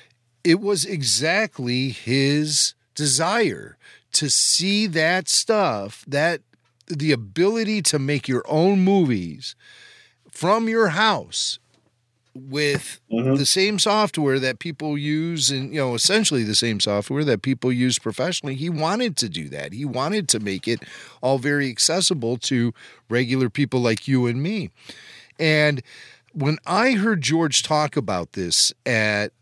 it was exactly his desire to see that stuff, that the ability to make your own movies from your house with Mhm. the same software that people use, and you know, essentially the same software that people use professionally. He wanted to do that. He wanted to make it all very accessible to regular people like you and me. And when I heard George talk about this at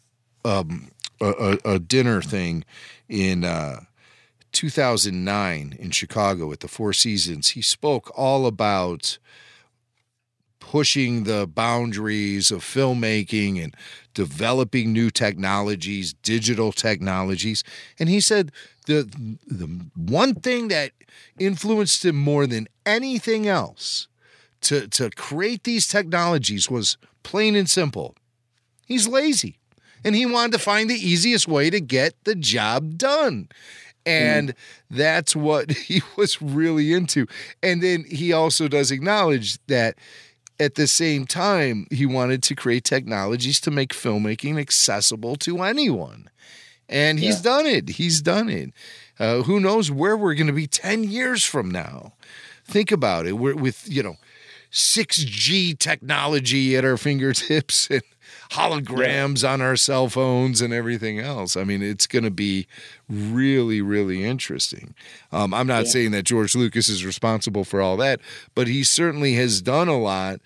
um, a, a, a dinner thing in uh, two thousand nine in Chicago at the Four Seasons, he spoke all about pushing the boundaries of filmmaking and developing new technologies, digital technologies. And he said the the one thing that influenced him more than anything else to, to create these technologies was plain and simple. He's lazy. And he wanted to find the easiest way to get the job done. And mm. that's what he was really into. And then he also does acknowledge that at the same time, he wanted to create technologies to make filmmaking accessible to anyone. And he's yeah. done it. He's done it. Uh, who knows where we're going to be ten years from now? Think about it. We're with, you know, six G technology at our fingertips and holograms yeah. on our cell phones and everything else. I mean, it's going to be really, really interesting. Um, I'm not yeah. saying that George Lucas is responsible for all that, but he certainly has done a lot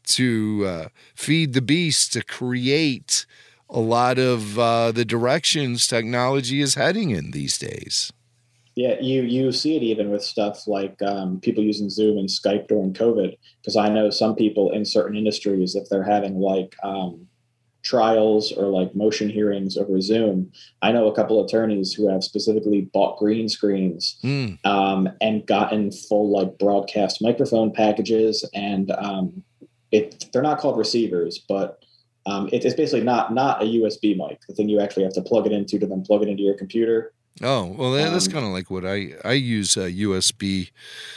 to uh, feed the beast, to create a lot of uh, the directions technology is heading in these days. Yeah, you you see it even with stuff like um, people using Zoom and Skype during COVID, because I know some people in certain industries, if they're having like um, trials or like motion hearings over Zoom, I know a couple of attorneys who have specifically bought green screens mm. um, and gotten full like broadcast microphone packages, and um, it they're not called receivers, but um, it, it's basically not not a U S B mic, the thing you actually have to plug it into to then plug it into your computer. Oh, well, that, that's um, kind of like what I, I use a U S B,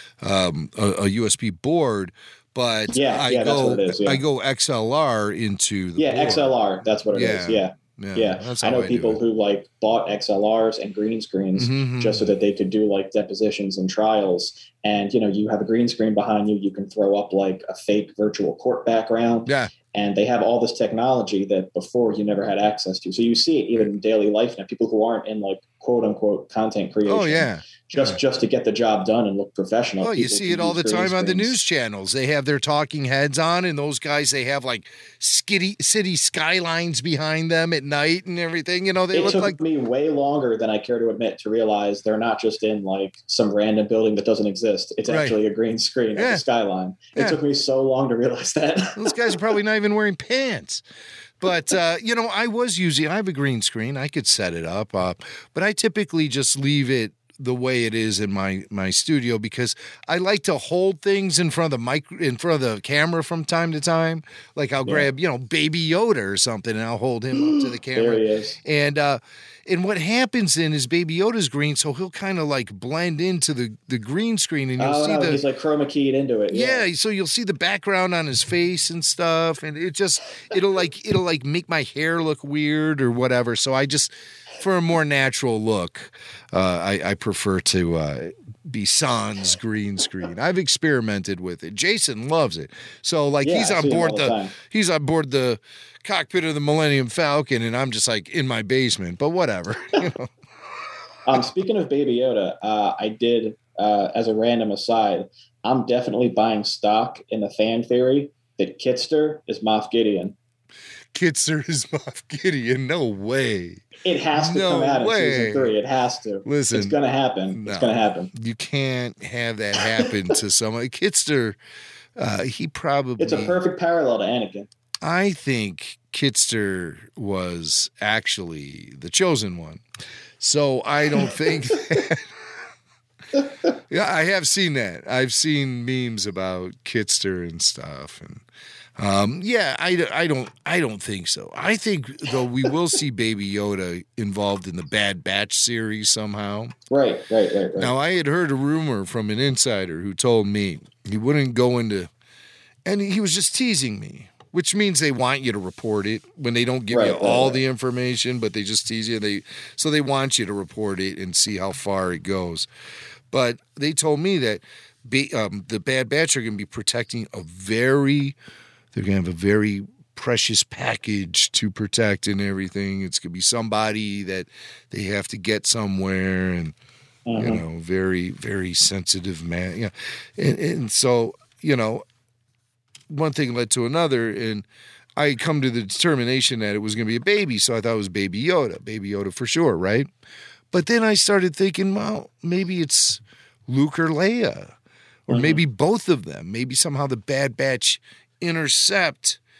um, a, a U S B board, but yeah, I yeah, go, that's what it is, yeah. I go X L R into the Yeah, board. X L R, that's what it yeah. is, yeah. Yeah, yeah. I know I people who like bought X L Rs and green screens mm-hmm. just so that they could do like depositions and trials. And, you know, you have a green screen behind you, you can throw up like a fake virtual court background. Yeah. And they have all this technology that before you never had access to. So you see it even in daily life now, people who aren't in like quote unquote content creation. Oh, yeah. Just yeah. just to get the job done and look professional. Oh, you see it all the time on the news channels. They have their talking heads on, and those guys, they have like skitty, city skylines behind them at night and everything. You know, they it look took like me way longer than I care to admit to realize they're not just in like some random building that doesn't exist. It's right. actually a green screen yeah. at the skyline. It yeah. took me so long to realize that. Those guys are probably not even wearing pants. But, uh, you know, I was using, I have a green screen. I could set it up, uh, but I typically just leave it the way it is in my, my studio because I like to hold things in front of the mic, in front of the camera from time to time. Like I'll yeah. grab, you know, Baby Yoda or something and I'll hold him up to the camera. There he is. And, uh, and what happens then is Baby Yoda's green, so he'll kind of like blend into the, the green screen, and you'll oh, see no, the he's like chroma keyed into it. Yeah. yeah, so you'll see the background on his face and stuff, and it just it'll like it'll like make my hair look weird or whatever. So I just for a more natural look, uh, I, I prefer to uh, be sans green screen. I've experimented with it. Jason loves it. So like yeah, he's I on board the, the he's on board the cockpit of the Millennium Falcon, and I'm just like in my basement, but whatever. You know? um, speaking of Baby Yoda, uh, I did, uh, as a random aside, I'm definitely buying stock in the fan theory that Kitster is Moff Gideon. Kitster is Moff Gideon? No way. It has to no come out way. in season three. It has to. Listen, it's going to happen. No, it's going to happen. You can't have that happen to someone. Kitster, uh, he probably... It's a perfect parallel to Anakin. I think Kitster was actually the chosen one. So I don't think that... Yeah, I have seen that. I've seen memes about Kitster and stuff. And um, yeah, I, I, don't, I don't think so. I think, though, we will see Baby Yoda involved in the Bad Batch series somehow. Right, right, right, right. Now, I had heard a rumor from an insider who told me he wouldn't go into... And he was just teasing me, which means they want you to report it when they don't give right, you right, all right. the information, but they just tease you. They So they want you to report it and see how far it goes. But they told me that be, um, the Bad Batch are going to be protecting a very, they're going to have a very precious package to protect and everything. It's going to be somebody that they have to get somewhere and, mm-hmm. you know, very, very sensitive man. Yeah. And, and so, you know, one thing led to another, and I come to the determination that it was going to be a baby, so I thought it was Baby Yoda. Baby Yoda for sure, right? But then I started thinking, well, maybe it's Luke or Leia, or mm-hmm. maybe both of them. Maybe somehow the Bad Batch intercept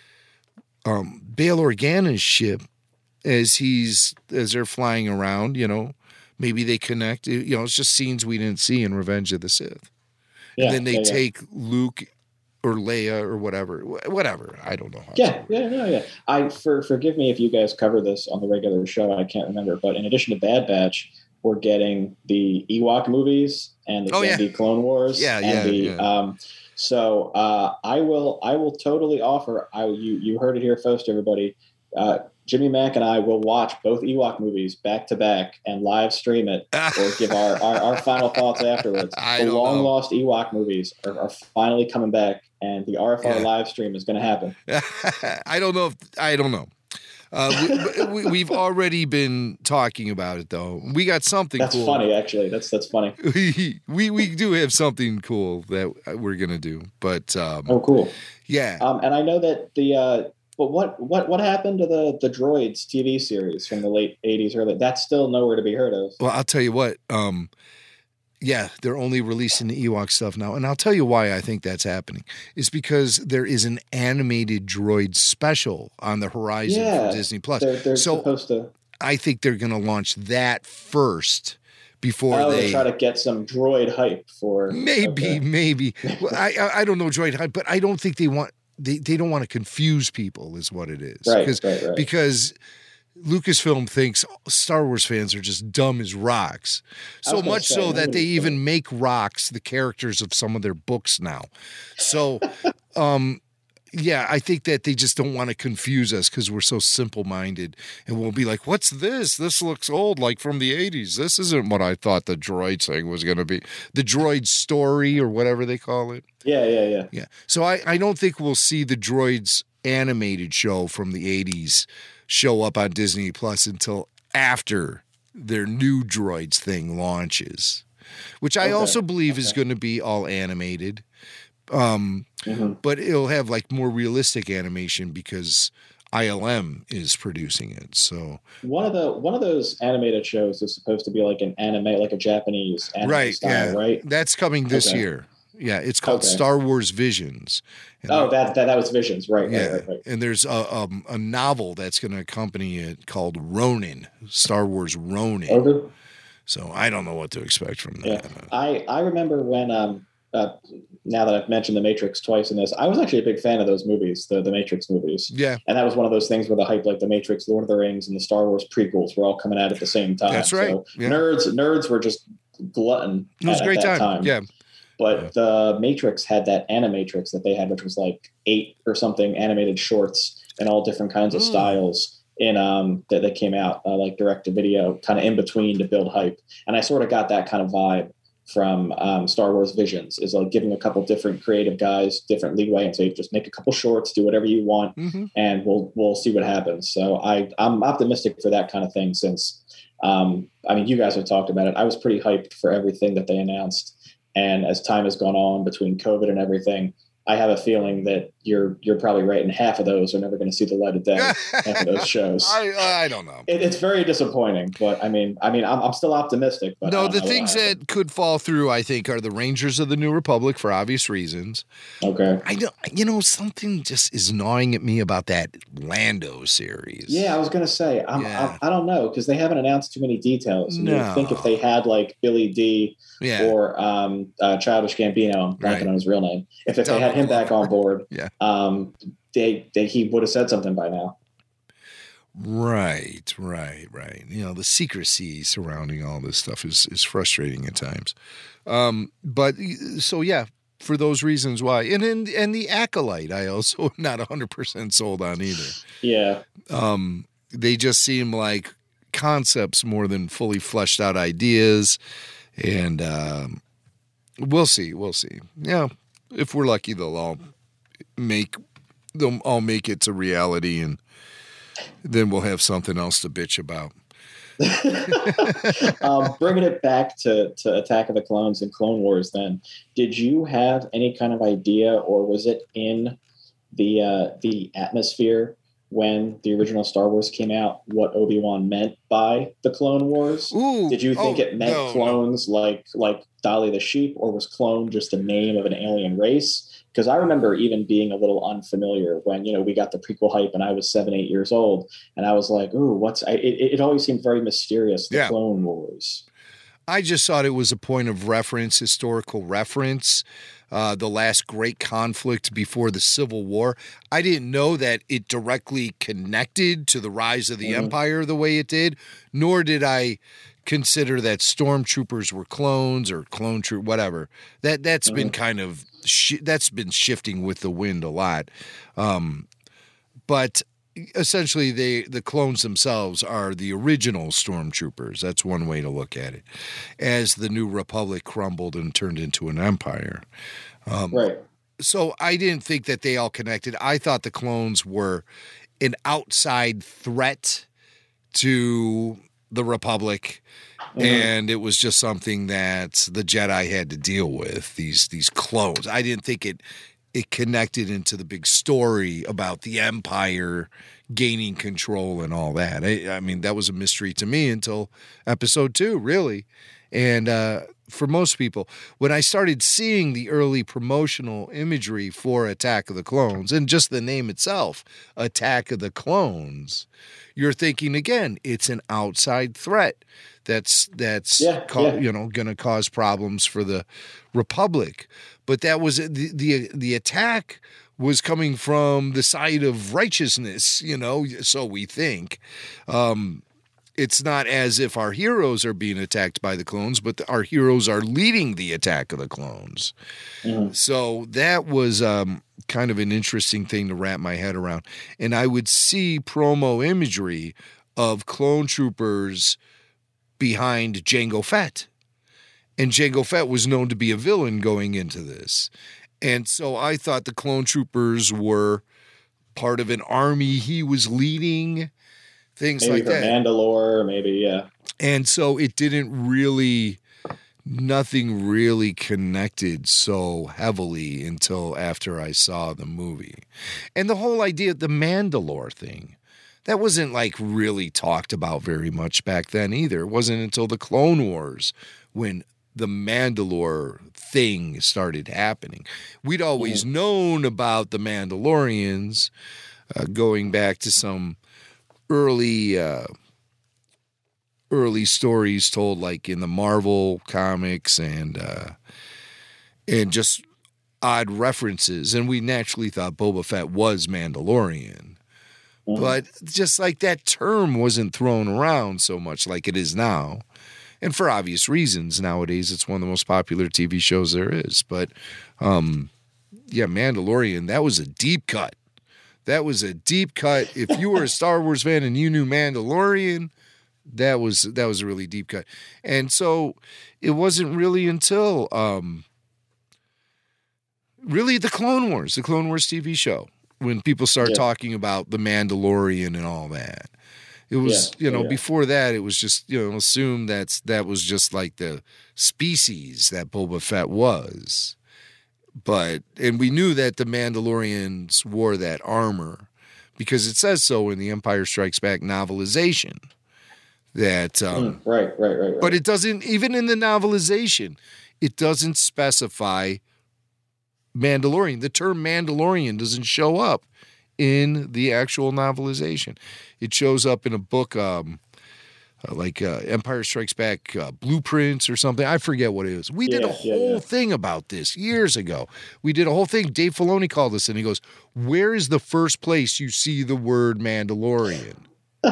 um, Bail Organa's ship as he's as they're flying around. You know, maybe they connect. You know, it's just scenes we didn't see in Revenge of the Sith. Yeah, and then they yeah, yeah. take Luke or Leia or whatever, whatever. I don't know how. Yeah, yeah, no, yeah. I for forgive me if you guys cover this on the regular show. I can't remember, but in addition to Bad Batch, we're getting the Ewok movies and the Oh, yeah. Gandhi Clone Wars. Yeah, and yeah, the, yeah. Um, so uh, I will, I will totally offer. I you you heard it here first, everybody. Uh, Jimmy Mack and I will watch both Ewok movies back to back and live stream it, or give our, our, our final thoughts afterwards. I The don't long know. lost Ewok movies are, are finally coming back, and the R F R Yeah. live stream is going to happen. I don't know if I don't know. Uh, we, we, we've already been talking about it though. We got something. That's cool. funny, actually. That's that's funny. We, we we do have something cool that we're gonna do, but um, Oh, cool. yeah. Um, and I know that the uh, but what what what happened to the the Droids T V series from the late eighties? Early that's still nowhere to be heard of. Well, I'll tell you what. Um, yeah, they're only releasing the Ewok stuff now, and I'll tell you why I think that's happening. It's because there is an animated droid special on the horizon Yeah, for Disney Plus. They're, they're So supposed to. I think they're going to launch that first before Oh, they they try to get some droid hype for maybe, okay. maybe. Well, I I I don't know droid hype, but I don't think they want they, they don't want to confuse people, is what it is. Right, because, right, right. because Lucasfilm thinks Star Wars fans are just dumb as rocks. I So was gonna much say, so that they nobody's even dumb. make rocks the characters of some of their books now. So, um, yeah, I think that they just don't want to confuse us because we're so simple-minded, and we'll be like, "What's this? This looks old, like from the eighties. This isn't what I thought the droid thing was going to be. The droid story or whatever they call it." Yeah, yeah, yeah. Yeah. So I, I don't think we'll see the droids animated show from the eighties show up on Disney Plus until after their new droids thing launches, which I Okay, also believe is okay. going to be all animated. Um, Mm-hmm. but it'll have like more realistic animation because I L M is producing it. So One of the one of those animated shows is supposed to be like an anime, like a Japanese anime right, style, yeah, right? that's coming this Okay. year. Yeah, it's called Okay. Star Wars Visions. And Oh, that, that that was Visions, right? yeah, Right, right, right. and there's a um, a novel that's going to accompany it called Ronin, Star Wars Ronin. Over. So I don't know what to expect from Yeah, that. I I remember when um uh, now that I've mentioned The Matrix twice in this, I was actually a big fan of those movies, the the Matrix movies. Yeah, And that was one of those things where the hype, like the Matrix, Lord of the Rings, and the Star Wars prequels, were all coming out at the same time. That's right. So Yeah. nerds, nerds were just glutton. it was at, a great at that time. time. Yeah, But Yeah. the Matrix had that Animatrix that they had, which was like eight or something animated shorts in all different kinds of Mm. styles in um that, that came out uh, like direct to video, kind of in between to build hype. And I sort of got that kind of vibe from um, Star Wars Visions, is like giving a couple different creative guys different leeway and say, just make a couple shorts, do whatever you want, hmm and we'll we'll see what happens. So I I'm optimistic for that kind of thing, since um, I mean, you guys have talked about it. I was pretty hyped for everything that they announced. And as time has gone on between COVID and everything, I have a feeling that you're you're probably right, and half of those are never going to see the light of day. Half of those shows. I I don't know. It, it's very disappointing, but I mean, I mean, I'm, I'm still optimistic. But I No, don't the know what things happened. that could fall through, I think, are the Rangers of the New Republic for obvious reasons. Okay. I don't, you know, something just is gnawing at me about that Lando series. Yeah, I was gonna say I'm, Yeah. I, I don't know, because they haven't announced too many details. And you would think if they had like Billy D yeah, or um, uh, Childish Gambino, I'm blanking Right. on his real name. If, if they Donald had him back Glover. on board, Yeah. um, they, they he would have said something by now. right, right, right. You know, the secrecy surrounding all this stuff is is frustrating at times. Um, but so yeah, for those reasons why, and then and the Acolyte, I also am not one hundred percent sold on either. Yeah, Um, they just seem like concepts more than fully fleshed out ideas, and um, we'll see, we'll see. Yeah, if we're lucky, they'll all make they'll all make it to reality, and then we'll have something else to bitch about. um, bringing it back to, to Attack of the Clones and Clone Wars, then, did you have any kind of idea, or was it in the uh, the atmosphere when the original Star Wars came out what Obi-Wan meant by the Clone Wars? Ooh, Did you think oh, it meant no, clones no. like like Dolly the sheep, or was clone just a name of an alien race? Because I remember even being a little unfamiliar when, you know, we got the prequel hype and I was seven, eight years old. And I was like, ooh, what's I, it, it always seemed very mysterious, the Yeah. Clone Wars. I just thought it was a point of reference, historical reference, uh, the last great conflict before the Civil War. I didn't know that it directly connected to the rise of the Mm-hmm. Empire the way it did, nor did I consider that stormtroopers were clones or clone troop, whatever. That that's Mm-hmm. been kind of sh- that's been shifting with the wind a lot, um, but. Essentially, they the clones themselves are the original stormtroopers. That's one way to look at it. As the New Republic crumbled and turned into an empire. Um, Right. So I didn't think that they all connected. I thought the clones were an outside threat to the Republic. Mm-hmm. And it was just something that the Jedi had to deal with, these these clones. I didn't think it it connected into the big story about the Empire gaining control and all that. I, I mean, that was a mystery to me until episode two, really. And uh, for most people, when I started seeing the early promotional imagery for Attack of the Clones, and just the name itself, Attack of the Clones, you're thinking again, it's an outside threat that's that's Yeah, ca- yeah. you know going to cause problems for the Republic. But that was the the the attack was coming from the side of righteousness, you know, so we think. Um, it's not as if our heroes are being attacked by the clones, but our heroes are leading the attack of the clones. Mm-hmm. So that was um, kind of an interesting thing to wrap my head around. And I would see promo imagery of clone troopers behind Jango Fett. And Jango Fett was known to be a villain going into this. And so I thought the clone troopers were part of an army he was leading, things Maybe like for that. Mandalore, maybe, yeah. And so it didn't really, nothing really connected so heavily until after I saw the movie. And the whole idea, the Mandalore thing, that wasn't like really talked about very much back then either. It wasn't until the Clone Wars when the Mandalore thing started happening. We'd always Mm-hmm. known about the Mandalorians, uh, going back to some early uh, early stories told like in the Marvel comics and uh, and just odd references. And we naturally thought Boba Fett was Mandalorian. Mm-hmm. But just like that term wasn't thrown around so much like it is now. And for obvious reasons, nowadays it's one of the most popular T V shows there is. But um, yeah, Mandalorian, that was a deep cut. That was a deep cut. If you were a Star Wars fan and you knew Mandalorian, that was that was a really deep cut. And so it wasn't really until um, really the Clone Wars, the Clone Wars T V show, when people start Yeah. talking about the Mandalorian and all that. It was, Yeah, you know, yeah. before that, it was just, you know, assumed that's that was just like the species that Boba Fett was. But, and we knew that the Mandalorians wore that armor because it says so in the Empire Strikes Back novelization. That, um, Mm, right, right, right, right. but it doesn't, even in the novelization, it doesn't specify Mandalorian. The term Mandalorian doesn't show up in the actual novelization. It shows up in a book, um, uh, like uh, Empire Strikes Back uh, Blueprints or something. I forget what it is. We did Yeah, a yeah, whole yeah. thing about this years ago. We did a whole thing. Dave Filoni called us and he goes, "Where is the first place you see the word Mandalorian?"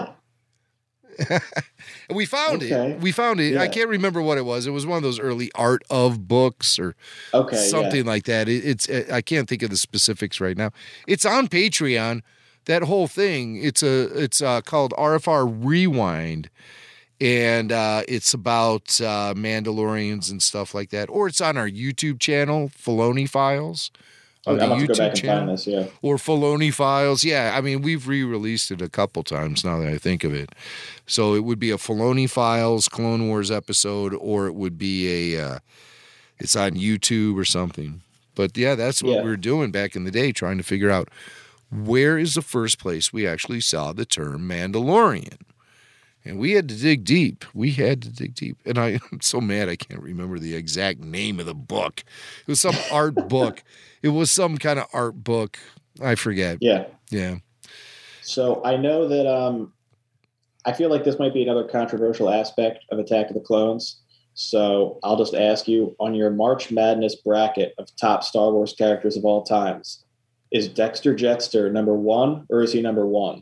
And we found Okay. it. We found it. I Yeah. can't remember what it was. It was one of those early art of books or Okay, something yeah. like that. It, it's I can't think of the specifics right now. It's on Patreon. That whole thing. It's a it's uh, called R F R Rewind, and uh, it's about uh, Mandalorians and stuff like that. Or it's on our YouTube channel, Filoni Files. on I'm the about to go YouTube back and channel. find this, yeah. Or Filoni Files. Yeah, I mean, we've re-released it a couple times now that I think of it. So it would be a Filoni Files Clone Wars episode, or it would be a, uh, it's on YouTube or something. But yeah, that's what Yeah. we were doing back in the day, trying to figure out where is the first place we actually saw the term Mandalorian? And we had to dig deep. We had to dig deep. And I, I'm so mad I can't remember the exact name of the book. It was some art book. It was some kind of art book. I forget. Yeah. Yeah. So I know that um, I feel like this might be another controversial aspect of Attack of the Clones. So I'll just ask you, on your March Madness bracket of top Star Wars characters of all times, is Dexter Jettster number one or is he number one?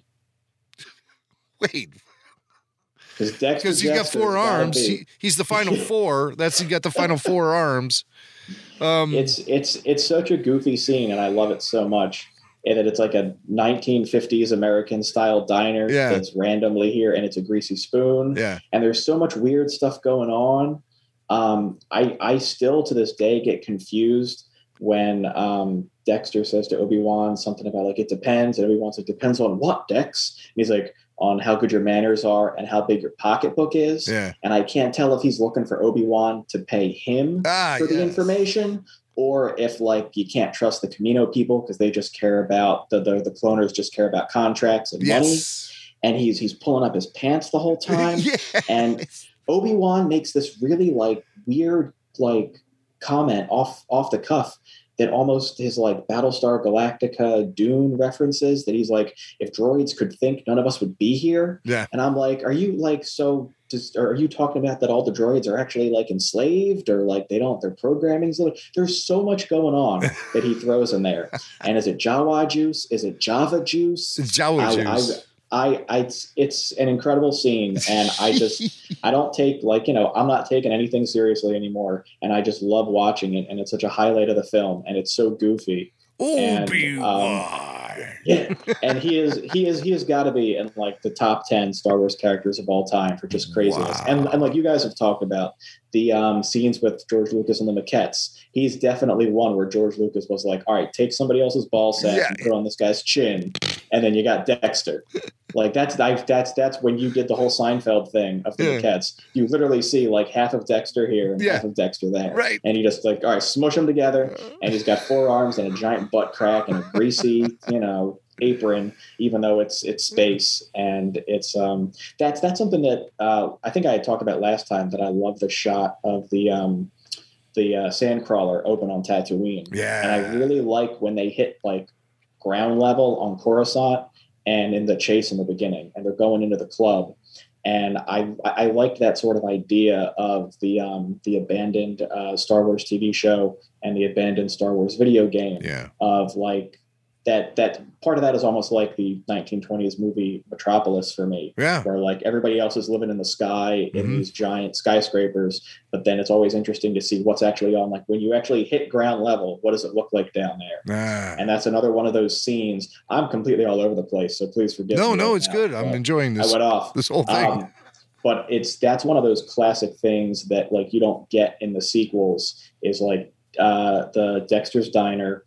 Wait. Because he's got four arms. He, he's the final four. That's he got the final four arms. Um, it's it's it's such a goofy scene, and I love it so much. And that it's like a nineteen fifties American style diner yeah. that's randomly here, and it's a greasy spoon. Yeah. And there's so much weird stuff going on. Um, I I still to this day get confused when um, Dexter says to Obi-Wan something about like it depends, and Obi-Wan's like, depends on what, Dex? And he's like, on how good your manners are and how big your pocketbook is. Yeah. And I can't tell if he's looking for Obi-Wan to pay him ah, for the yes. information, or if like you can't trust the Camino people because they just care about the, the the cloners just care about contracts and yes. money. And he's he's pulling up his pants the whole time. yes. And Obi-Wan makes this really like weird like comment off off the cuff that almost his like Battlestar Galactica Dune references, that he's like, if droids could think, none of us would be here. Yeah. And I'm like, are you like, so just, are you talking about that all the droids are actually like enslaved, or like they don't, their programming's little, there's so much going on that he throws in there. And is it Jawa juice? Is it Java juice? It's Jawa I, juice. I, I, I, it's, it's an incredible scene, and I just, I don't take like, you know, I'm not taking anything seriously anymore, and I just love watching it, and it's such a highlight of the film, and it's so goofy. Obi-Wan. Um, yeah, and he is, he is, he has got to be in like the top ten Star Wars characters of all time for just craziness. Wow. And, and like you guys have talked about the um, scenes with George Lucas and the maquettes. He's definitely one where George Lucas was like, all right, take somebody else's ball sack yeah. and put it on this guy's chin. And then you got Dexter. Like that's, that's, that's when you did the whole Seinfeld thing of the yeah. maquettes. You literally see like half of Dexter here and yeah. half of Dexter there. Right. And you just like, all right, smush them together. And he's got four arms and a giant butt crack and a greasy, you know, apron, even though it's it's space. And it's um that's that's something that uh I think I had talked about last time, that I love the shot of the um the uh, sandcrawler open on Tatooine. Yeah. And I really like when they hit like ground level on Coruscant and in the chase in the beginning, and they're going into the club. And I I liked that sort of idea of the um the abandoned uh, Star Wars T V show and the abandoned Star Wars video game. Yeah. Of like that that part of that is almost like the nineteen twenties movie Metropolis for me. Yeah. Where like everybody else is living in the sky in Mm-hmm. these giant skyscrapers, but then it's always interesting to see what's actually on, like when you actually hit ground level, what does it look like down there? Ah. And that's another one of those scenes. I'm completely all over the place, so please forgive No, me. no, right it's now, good. I'm but enjoying this. I went off this whole thing. Um, but it's that's one of those classic things that like you don't get in the sequels, is like uh, the Dexter's Diner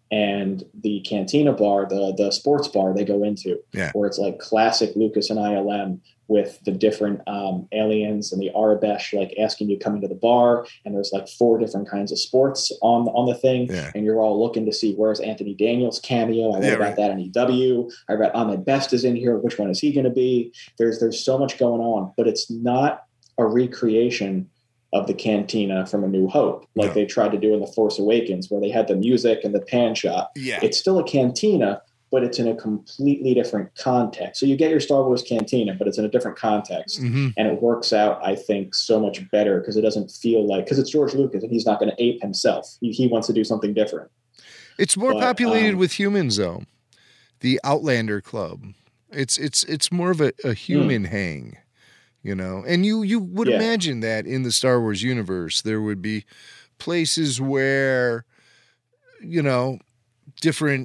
and the Cantina bar, the the sports bar they go into, Yeah. where it's like classic Lucas and I L M with the different um, aliens and the Arabesh like asking you to come into the bar, and there's like four different kinds of sports on on the thing, Yeah. and you're all looking to see where's Anthony Daniels cameo. I read Yeah, about right. that on E W. I read Ahmed Best is in here. Which one is he going to be? There's there's so much going on, but it's not a recreation of the cantina from A New Hope, like No. they tried to do in The Force Awakens, where they had the music and the pan shot. Yeah. It's still a cantina, but it's in a completely different context. So you get your Star Wars cantina, but it's in a different context. Mm-hmm. And it works out, I think, so much better because it doesn't feel like, because it's George Lucas and he's not going to ape himself. He, he wants to do something different. It's more But, populated um, with humans, though. The Outlander Club. It's it's it's more of a, a human hang, you know. And you you would Yeah. imagine that in the Star Wars universe there would be places where, you know, different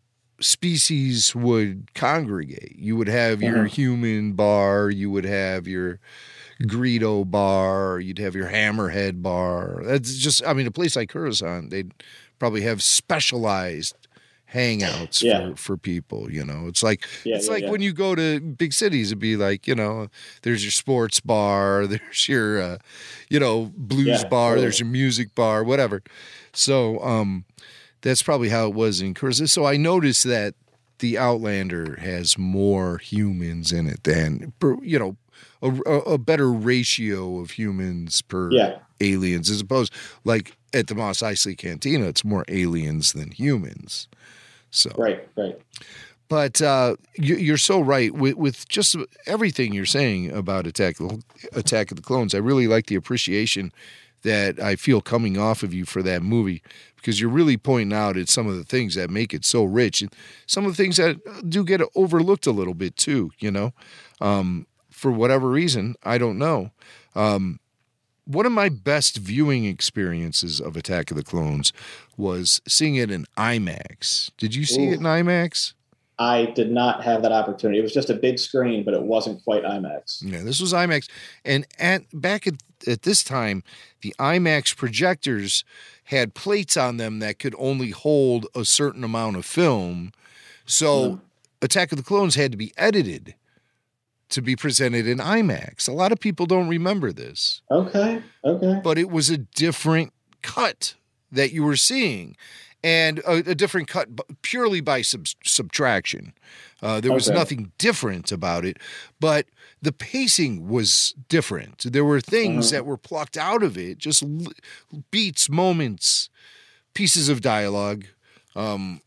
species would congregate. You would have your Mhm. human bar, you would have your Greedo bar, you'd have your Hammerhead bar. That's just, I mean, a place like Coruscant, they'd probably have specialized hangouts Yeah. for, for people, you know. It's like Yeah, it's yeah, like yeah. when you go to big cities, it'd be like, you know, there's your sports bar, there's your uh, you know, blues Yeah, bar, totally. there's your music bar, whatever. So um that's probably how it was in Coruscant. So I noticed that the Outlander has more humans in it than, per, you know, a, a better ratio of humans per yeah. aliens, as opposed like at the Mos Eisley Cantina, it's more aliens than humans. So right, right. But uh, you, you're so right with, with just everything you're saying about Attack Attack of the Clones. I really like the appreciation that I feel coming off of you for that movie, because you're really pointing out at some of the things that make it so rich, and some of the things that do get overlooked a little bit too, you know, um, for whatever reason, I don't know. Um, one of my best viewing experiences of Attack of the Clones was seeing it in IMAX. Did you see Ooh. it in IMAX? I did not have that opportunity. It was just a big screen, but it wasn't quite IMAX. Yeah, this was IMAX. And at back at, at this time, the IMAX projectors had plates on them that could only hold a certain amount of film. So mm. Attack of the Clones had to be edited to be presented in IMAX. A lot of people don't remember this. Okay, okay. But it was a different cut that you were seeing. And a, a different cut purely by sub- subtraction. Uh, there was okay. nothing different about it, but the pacing was different. There were things uh-huh. that were plucked out of it, just l- beats, moments, pieces of dialogue, um,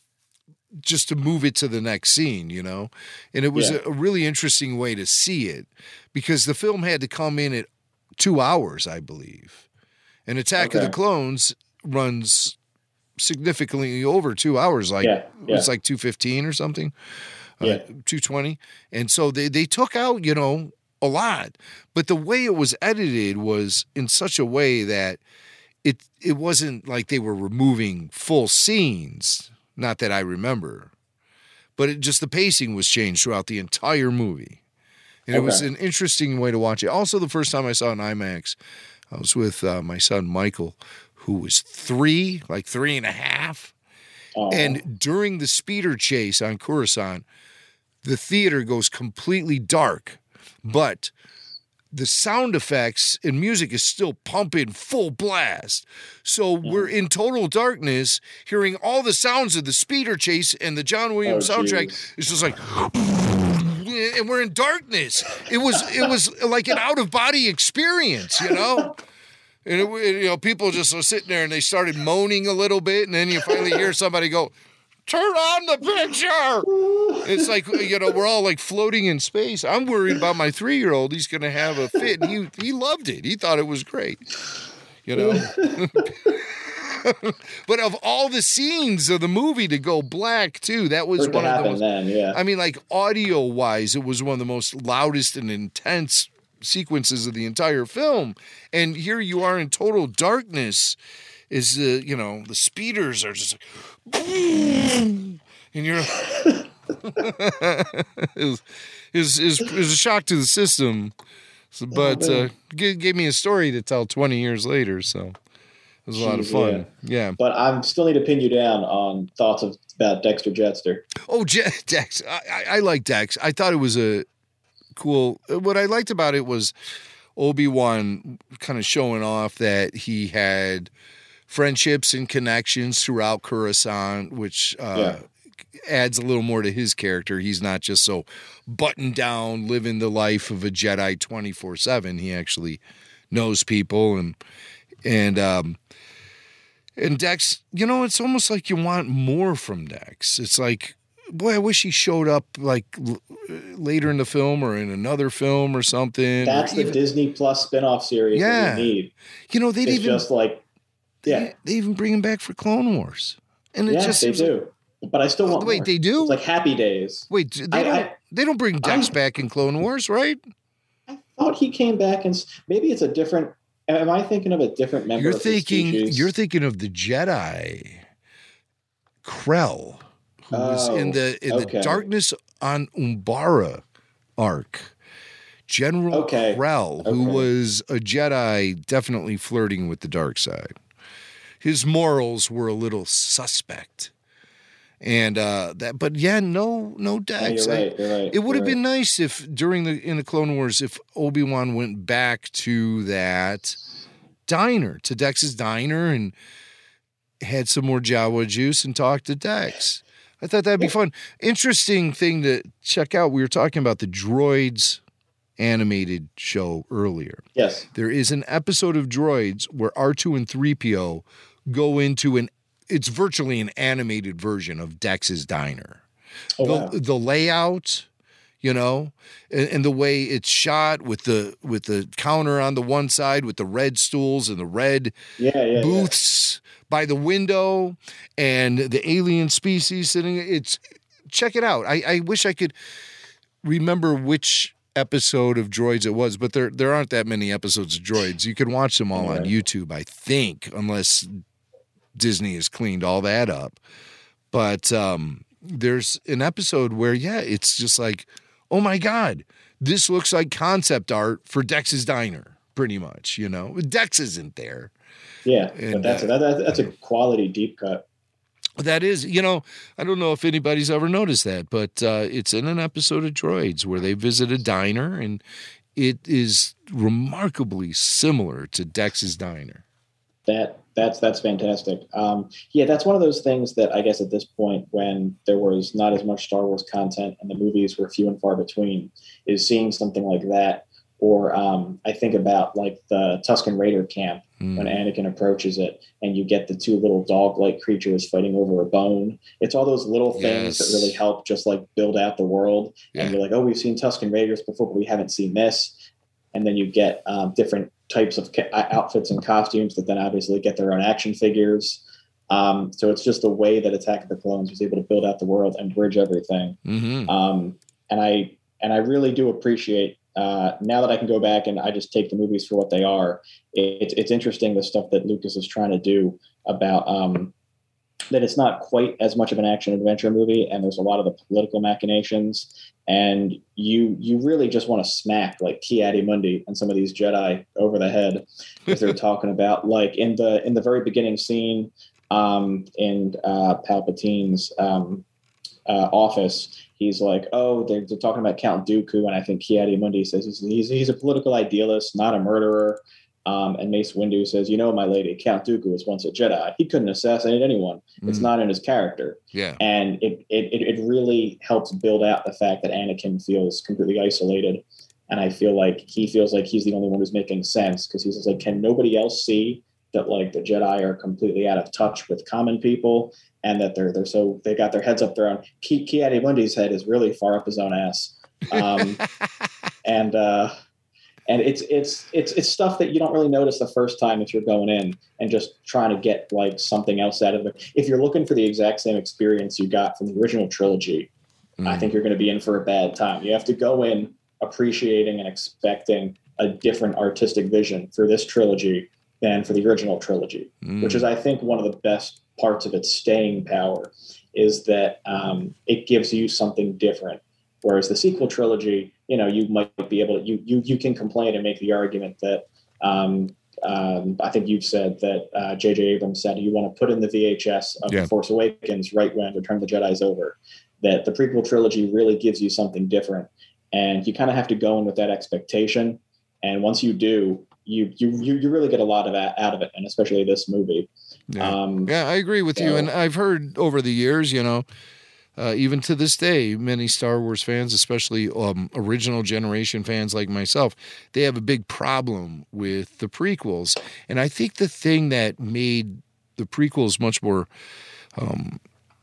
just to move it to the next scene, you know? And it was yeah. a, a really interesting way to see it, because the film had to come in at two hours, I believe. And Attack okay. of the Clones runs significantly over two hours, like yeah, yeah. it's like two fifteen or something, yeah. uh, two twenty. And so they, they took out, you know, a lot, but the way it was edited was in such a way that it, it wasn't like they were removing full scenes. Not that I remember, but it just, the pacing was changed throughout the entire movie. And okay. it was an interesting way to watch it. Also, the first time I saw it in IMAX, I was with uh, my son, Michael, who was three, like three and a half. Oh. And during the speeder chase on Coruscant, the theater goes completely dark, but the sound effects and music is still pumping full blast. So mm. we're in total darkness, hearing all the sounds of the speeder chase, and the John Williams oh, soundtrack geez. is just like, and we're in darkness. It was, it was like an out-of-body experience, you know? And it, you know, people just were sitting there and they started moaning a little bit, and then you finally hear somebody go, "Turn on the picture." It's like, you know, we're all like floating in space. I'm worried about my three-year-old. He's going to have a fit. And he he loved it. He thought it was great, you know. But of all the scenes of the movie to go black too, that was one of the most. Then, yeah. I mean, like audio-wise, it was one of the most loudest and intense sequences of the entire film, and here you are in total darkness. Is the uh, you know, the speeders are just like, and you're is is is a shock to the system. So, but uh, gave, gave me a story to tell twenty years later, so it was a Jeez, lot of fun. Yeah. yeah, but I still need to pin you down on thoughts of, about Dexter Jettster. Oh, Je- Dex, I, I, I like Dex. I thought it was a cool. What I liked about it was Obi-Wan kind of showing off that he had friendships and connections throughout Coruscant, which uh, yeah. adds a little more to his character. He's not just so buttoned down, living the life of a Jedi twenty-four seven. He actually knows people, and and um, and Dex. You know, it's almost like you want more from Dex. It's like, boy, I wish he showed up like l- later in the film or in another film or something. That's or the even, Disney Plus spinoff series yeah. that we need. You know, they'd it's even just like, yeah, they, they even bring him back for Clone Wars, and it yeah, just they do. Like, but I still want. Wait, more. they do? It's like Happy Days. Wait, they I, don't. I, they don't bring Dex I, back in Clone Wars, right? I thought he came back, and maybe it's a different. Am I thinking of a different member? You're of thinking. the species? You're thinking of the Jedi, Krell, who oh, was in the in okay. the Darkness on Umbara arc. General okay. Krell, who okay. was a Jedi, definitely flirting with the dark side. His morals were a little suspect. And uh, that, but yeah, no, no Dex. Yeah, you're right, you're right, it would have right. been nice if during the in the Clone Wars, if Obi-Wan went back to that diner, to Dex's diner, and had some more Jawa juice and talked to Dex. I thought that'd be fun. Interesting thing to check out. We were talking about the Droids animated show earlier. Yes. There is an episode of Droids where R two and three P O go into an, it's virtually an animated version of Dex's Diner. Oh, the, wow. the layout, you know, and, and the way it's shot with the with the counter on the one side with the red stools and the red yeah, yeah, booths yeah. by the window and the alien species sitting. It's check it out. I, I wish I could remember which episode of Droids it was, but there there aren't that many episodes of Droids. You can watch them all on YouTube, I think, unless Disney has cleaned all that up. But um, there's an episode where, yeah, it's just like, oh my God, this looks like concept art for Dex's Diner, pretty much, you know. Dex isn't there. Yeah, and, but that's, uh, a, that, that's a quality deep cut. That is, you know, I don't know if anybody's ever noticed that, but uh, it's in an episode of Droids where they visit a diner, and it is remarkably similar to Dex's Diner. That that's that's fantastic. Um, yeah, that's one of those things that I guess at this point, when there was not as much Star Wars content and the movies were few and far between, is seeing something like that. Or um, I think about like the Tusken Raider camp mm. when Anakin approaches it and you get the two little dog-like creatures fighting over a bone. It's all those little things yes. that really help just like build out the world. Yeah. And you're like, oh, we've seen Tusken Raiders before, but we haven't seen this. And then you get um, different types of ca- outfits and costumes that then obviously get their own action figures. Um, so it's just the way that Attack of the Clones was able to build out the world and bridge everything. Mm-hmm. Um, and I and I really do appreciate Uh, now that I can go back and I just take the movies for what they are, it's it's interesting the stuff that Lucas is trying to do about um, that it's not quite as much of an action adventure movie, and there's a lot of the political machinations, and you you really just want to smack like Ki-Adi-Mundi and some of these Jedi over the head because they're talking about like in the in the very beginning scene um, in uh, Palpatine's um, uh, office. He's like, oh, they're, they're talking about Count Dooku, and I think Ki-Adi-Mundi says he's, he's he's a political idealist, not a murderer. Um, and Mace Windu says, you know, my lady, Count Dooku was once a Jedi. He couldn't assassinate anyone. It's mm. not in his character. Yeah. And it, it it really helps build out the fact that Anakin feels completely isolated. And I feel like he feels like he's the only one who's making sense because he's like, can nobody else see that like the Jedi are completely out of touch with common people? And that they're they're so they got their heads up their own. Ki- Ki-Adi-Mundi's head is really far up his own ass, um, and uh, and it's it's it's it's stuff that you don't really notice the first time if you're going in and just trying to get like something else out of it. If you're looking for the exact same experience you got from the original trilogy, mm. I think you're going to be in for a bad time. You have to go in appreciating and expecting a different artistic vision for this trilogy than for the original trilogy, mm. which is I think one of the best parts of its staying power is that um, it gives you something different. Whereas the sequel trilogy, you know, you might be able to, you, you, you can complain and make the argument that um, um, I think you've said that uh, J J Abrams said you want to put in the V H S of yeah. The Force Awakens right when Return of the Jedi is over, that the prequel trilogy really gives you something different. And you kind of have to go in with that expectation. And once you do, you, you, you, you really get a lot of that out of it. And especially this movie. Yeah. Um, yeah, I agree with so. you. And I've heard over the years, you know, uh, even to this day, many Star Wars fans, especially um, original generation fans like myself, they have a big problem with the prequels. And I think the thing that made the prequels much more um,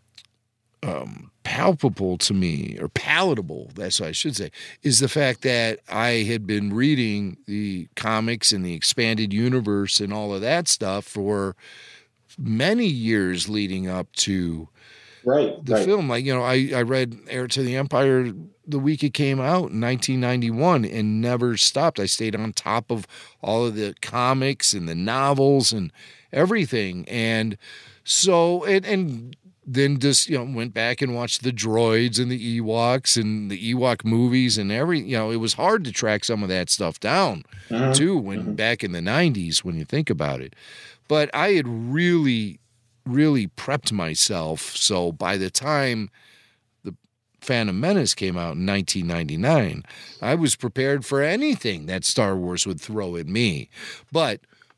um, palpable to me, or palatable, that's what I should say, is the fact that I had been reading the comics and the expanded universe and all of that stuff for many years leading up to right, the right. film. Like, you know, I, I read Heir to the Empire the week it came out in nineteen ninety-one and never stopped. I stayed on top of all of the comics and the novels and everything. And so, and, and then just, you know, went back and watched the droids and the Ewoks and the Ewok movies and every, you know, it was hard to track some of that stuff down uh-huh. too when uh-huh. back in the nineties when you think about it. But I had really, really prepped myself. So by the time the Phantom Menace came out in nineteen ninety-nine, I was prepared for anything that Star Wars would throw at me. But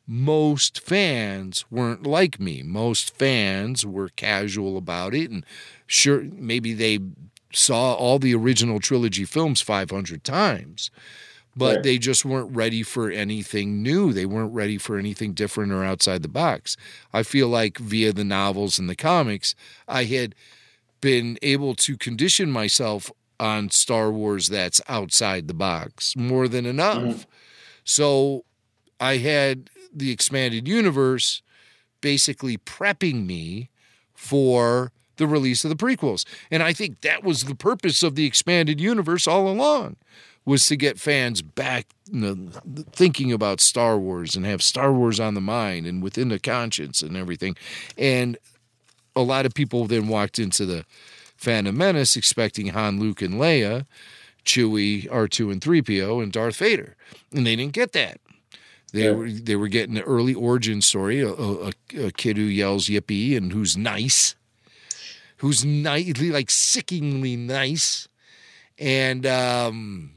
most fans weren't like me. Most fans were casual about it, and sure, maybe they saw all the original trilogy films five hundred times, but right. they just weren't ready for anything new. They weren't ready for anything different or outside the box. I feel like via the novels and the comics, I had been able to condition myself on Star Wars that's outside the box more than enough. Mm-hmm. So I had the expanded universe basically prepping me for the release of the prequels. And I think that was the purpose of the expanded universe all along, was to get fans back, you know, thinking about Star Wars and have Star Wars on the mind and within the conscience and everything. And a lot of people then walked into the Phantom Menace expecting Han, Luke, and Leia, Chewie, R two, and three P O, and Darth Vader. And they didn't get that. They yeah. were they were getting an early origin story, a, a, a kid who yells yippee and who's nice, who's nice, like sickeningly nice. And um,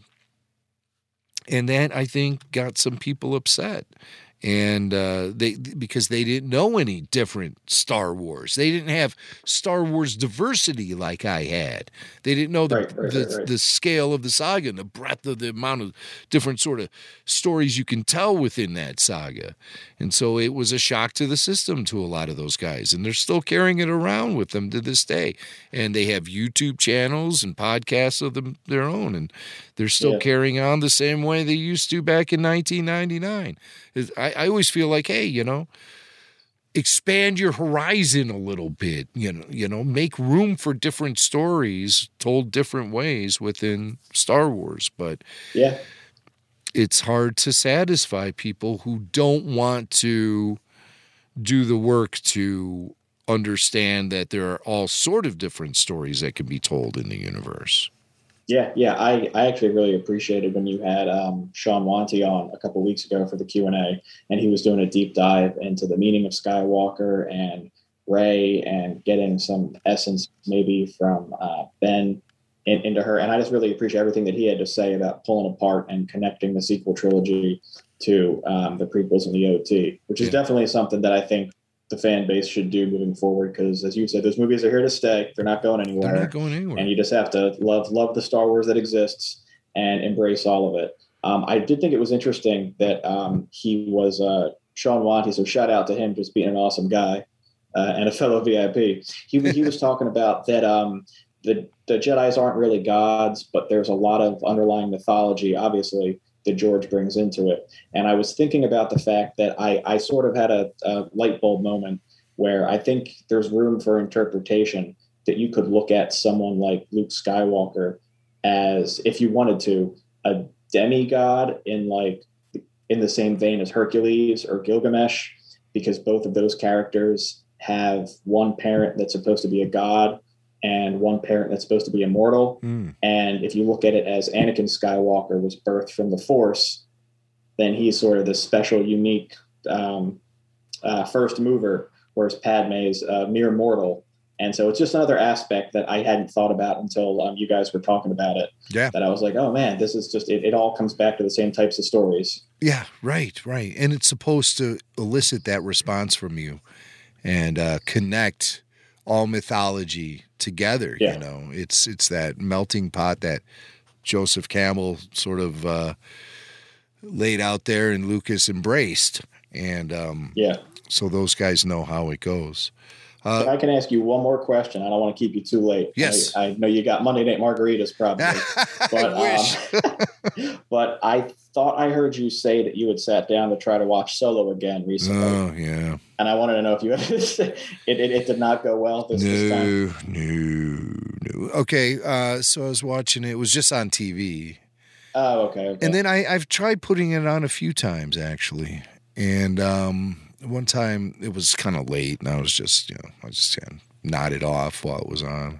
and that, I think, got some people upset. And uh, they because they didn't know any different Star Wars. They didn't have Star Wars diversity like I had. They didn't know the right, right, the, right, right. the scale of the saga and the breadth of the amount of different sort of stories you can tell within that saga. And so it was a shock to the system to a lot of those guys. And they're still carrying it around with them to this day. And they have YouTube channels and podcasts of them, their own. And they're still yeah. carrying on the same way they used to back in nineteen ninety-nine. I, I always feel like, hey, you know, expand your horizon a little bit, you know, you know, make room for different stories told different ways within Star Wars. But yeah, it's hard to satisfy people who don't want to do the work to understand that there are all sort of different stories that can be told in the universe. Yeah, yeah, I, I actually really appreciated when you had um, Sean Wanty on a couple of weeks ago for the Q and A, and he was doing a deep dive into the meaning of Skywalker and Rey and getting some essence maybe from uh, Ben in, into her. And I just really appreciate everything that he had to say about pulling apart and connecting the sequel trilogy to um, the prequels and the O T, which is yeah. definitely something that I think the fan base should do moving forward, because as you said, those movies are here to stay. They're not going anywhere. They're not going anywhere. And you just have to love love the Star Wars that exists and embrace all of it. Um, I did think it was interesting that um, he was uh, Sean Wanty, so shout out to him just being an awesome guy uh, and a fellow V I P. He he was talking about that um, the the Jedis aren't really gods, but there's a lot of underlying mythology, obviously, that George brings into it. And I was thinking about the fact that I, I sort of had a, a light bulb moment where I think there's room for interpretation, that you could look at someone like Luke Skywalker as, if you wanted to, a demigod in like in the same vein as Hercules or Gilgamesh, because both of those characters have one parent that's supposed to be a god and one parent that's supposed to be immortal. Mm. And if you look at it as Anakin Skywalker was birthed from the Force, then he's sort of the special, unique um, uh, first mover, whereas Padme is a mere mortal. And so it's just another aspect that I hadn't thought about until um, you guys were talking about it. Yeah. That I was like, oh man, this is just, it, it all comes back to the same types of stories. Yeah, right, right. And it's supposed to elicit that response from you and uh, connect all mythology together. Yeah. You know, it's it's that melting pot that Joseph Campbell sort of uh, laid out there and Lucas embraced. And um, yeah, so those guys know how it goes. Uh, if I can ask you one more question, I don't want to keep you too late. Yes. I, I know you got Monday Night Margaritas probably. But, I wish. um, but I thought I heard you say that you had sat down to try to watch Solo again recently. Oh, yeah. And I wanted to know if you had it, it, it did not go well this, no, this time. No, no. Okay, uh, so I was watching it. It was just on T V. Oh, okay. okay. And then I, I've tried putting it on a few times, actually. And um, one time it was kind of late, and I was just, you know, I just kind of nodded off while it was on.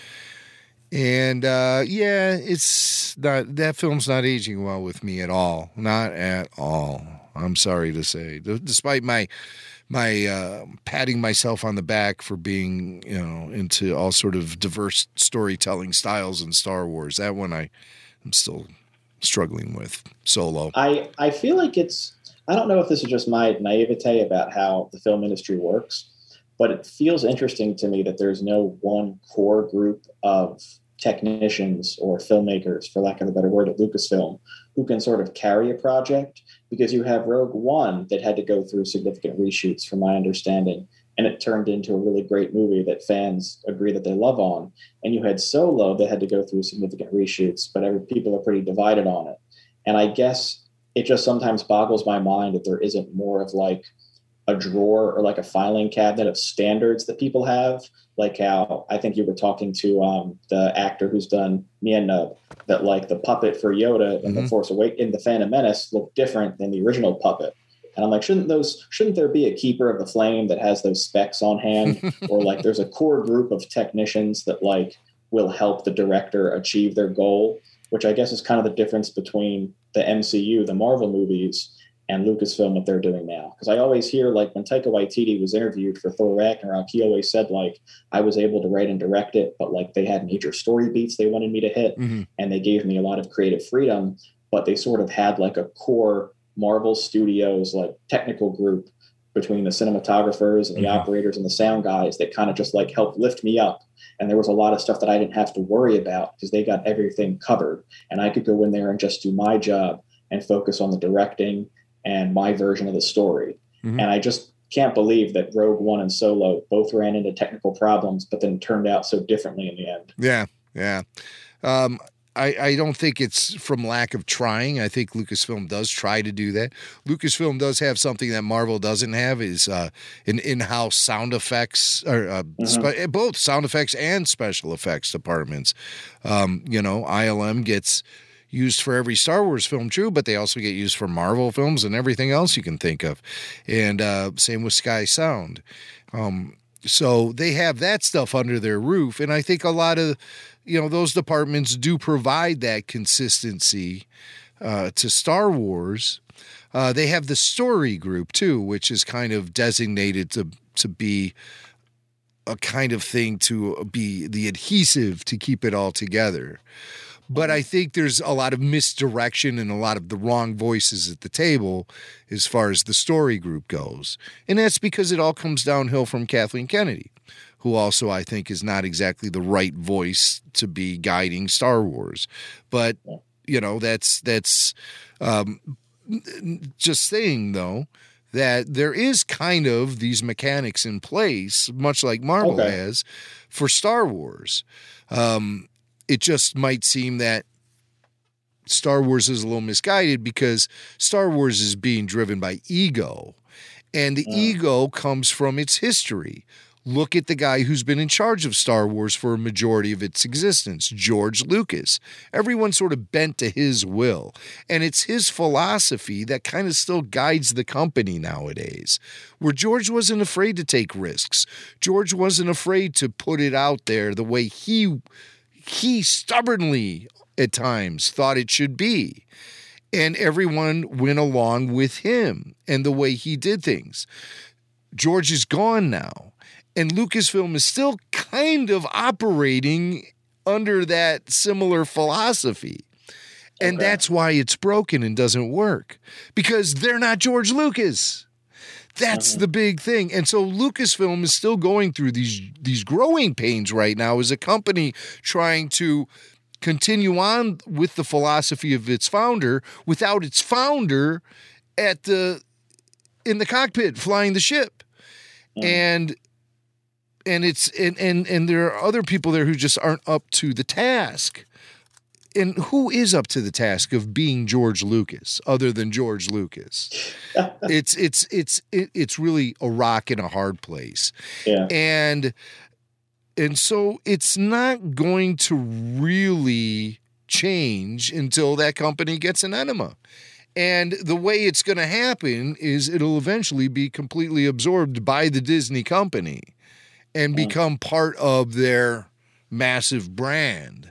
And uh, yeah, it's not, that film's not aging well with me at all. Not at all. I'm sorry to say. D- despite my my uh, patting myself on the back for being, you know, into all sort of diverse storytelling styles in Star Wars, that one I am still struggling with. Solo. I, I feel like it's I don't know if this is just my naivete about how the film industry works, but it feels interesting to me that there's no one core group of technicians or filmmakers, for lack of a better word, at Lucasfilm, who can sort of carry a project, because you have Rogue One that had to go through significant reshoots, from my understanding, and it turned into a really great movie that fans agree that they love on. And you had Solo that had to go through significant reshoots, but every, people are pretty divided on it. And I guess it just sometimes boggles my mind that there isn't more of like a drawer or like a filing cabinet of standards that people have, like how I think you were talking to um, the actor who's done Nien Nunb, that like the puppet for Yoda in mm-hmm. the Force Awakens, in the Phantom Menace, looked different than the original puppet. And I'm like, shouldn't those, shouldn't there be a keeper of the flame that has those specs on hand? Or like there's a core group of technicians that like will help the director achieve their goal, which I guess is kind of the difference between the M C U, the Marvel movies, and Lucasfilm, what they're doing now. Because I always hear, like, when Taika Waititi was interviewed for Thor Ragnarok, he always said, like, I was able to write and direct it, but, like, they had major story beats they wanted me to hit, mm-hmm. and they gave me a lot of creative freedom, but they sort of had, like, a core Marvel Studios, like, technical group between the cinematographers and the mm-hmm. operators and the sound guys that kind of just, like, helped lift me up. And there was a lot of stuff that I didn't have to worry about because they got everything covered. And I could go in there and just do my job and focus on the directing and my version of the story. Mm-hmm. And I just can't believe that Rogue One and Solo both ran into technical problems, but then turned out so differently in the end. Yeah, yeah. Um, I, I don't think it's from lack of trying. I think Lucasfilm does try to do that. Lucasfilm does have something that Marvel doesn't have, is uh, an in-house sound effects, or uh, mm-hmm. spe- both sound effects and special effects departments. Um, you know, I L M gets used for every Star Wars film, true, but they also get used for Marvel films and everything else you can think of. And uh, same with Sky Sound. Um, so they have that stuff under their roof. And I think a lot of, you know, those departments do provide that consistency uh, to Star Wars. Uh, they have the story group too, which is kind of designated to, to be a kind of thing to be the adhesive to keep it all together. But I think there's a lot of misdirection and a lot of the wrong voices at the table as far as the story group goes. And that's because it all comes downhill from Kathleen Kennedy, who also I think is not exactly the right voice to be guiding Star Wars. But, you know, that's that's um, just saying, though, that there is kind of these mechanics in place, much like Marvel okay. has, for Star Wars. Um It just might seem that Star Wars is a little misguided because Star Wars is being driven by ego. And the yeah. ego comes from its history. Look at the guy who's been in charge of Star Wars for a majority of its existence, George Lucas. Everyone sort of bent to his will. And it's his philosophy that kind of still guides the company nowadays, where George wasn't afraid to take risks. George wasn't afraid to put it out there the way he he stubbornly at times thought it should be. And everyone went along with him and the way he did things. George is gone now. And Lucasfilm is still kind of operating under that similar philosophy. And okay. that's why it's broken and doesn't work. Because they're not George Lucas. That's mm-hmm. the big thing. And so Lucasfilm is still going through these these growing pains right now as a company trying to continue on with the philosophy of its founder without its founder at the in the cockpit flying the ship. Mm-hmm. And and it's and, and and there are other people there who just aren't up to the task. And who is up to the task of being George Lucas other than George Lucas? it's it's it's it, it's really a rock in a hard place. Yeah. And and so it's not going to really change until that company gets an enema. And the way it's going to happen is it'll eventually be completely absorbed by the Disney company and become part of their massive brand.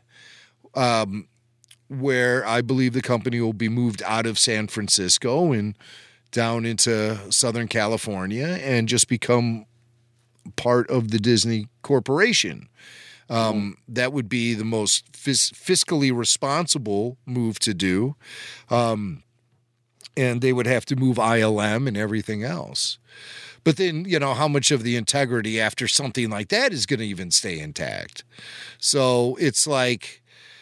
Um where I believe the company will be moved out of San Francisco and down into Southern California and just become part of the Disney Corporation. Um, mm-hmm. That would be the most fis- fiscally responsible move to do. Um, and they would have to move I L M and everything else. But then, you know, how much of the integrity after something like that is going to even stay intact? So it's like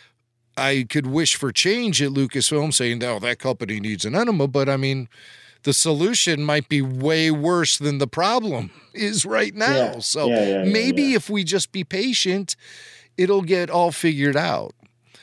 I could wish for change at Lucasfilm saying, oh, that company needs an enema. But I mean, the solution might be way worse than the problem is right now. Yeah. So yeah, yeah, yeah, maybe yeah. if we just be patient, it'll get all figured out.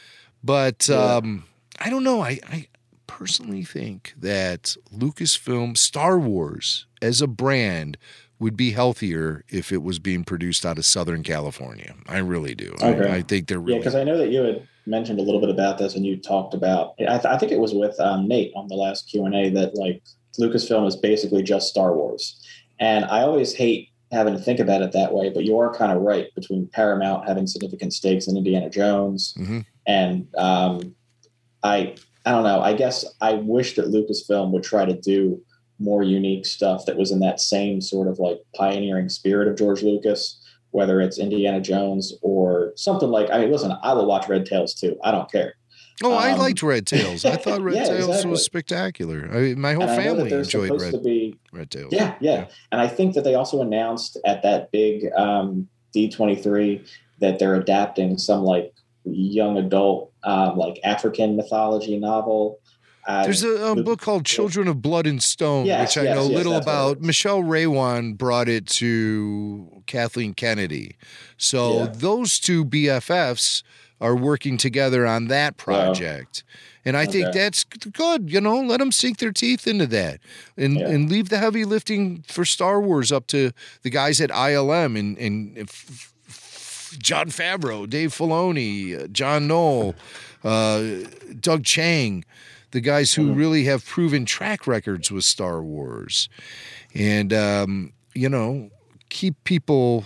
But Yeah. um, I don't know. I, I personally think that Lucasfilm Star Wars as a brand would be healthier if it was being produced out of Southern California. I really do. Okay. I, I think they're really. Yeah, because I know that you had mentioned a little bit about this, and you talked about. I, th- I think it was with um, Nate on the last Q and A that like Lucasfilm is basically just Star Wars, and I always hate having to think about it that way. But you are kind of right between Paramount having significant stakes in Indiana Jones, Mhm. and um, I I don't know. I guess I wish that Lucasfilm would try to do more unique stuff that was in that same sort of like pioneering spirit of George Lucas, whether it's Indiana Jones or something like, I mean, listen, I will watch Red Tails too. I don't care. Oh, I Um, liked Red Tails. I thought Red yeah, Tails exactly. was spectacular. I mean, my whole And I know that family there's enjoyed supposed Red, to be, Red Tails. yeah, yeah, And I think that they also announced at that big um, D twenty-three that they're adapting some like young adult, um, like African mythology novel. Uh, There's a, a book called Children of Blood and Stone, Yes, which I yes, know yes, little that's what it about. is. Michelle Raywan brought it to Kathleen Kennedy. So Yeah. those two B F Fs are working together on that project. And I think Okay. that's good. You know, let them sink their teeth into that and, Yeah. and leave the heavy lifting for Star Wars up to the guys at I L M and, and f- f- John Favreau, Dave Filoni, uh, John Knoll, uh, Doug Chang, the guys who Mm-hmm. really have proven track records with Star Wars. And, um, you know, keep people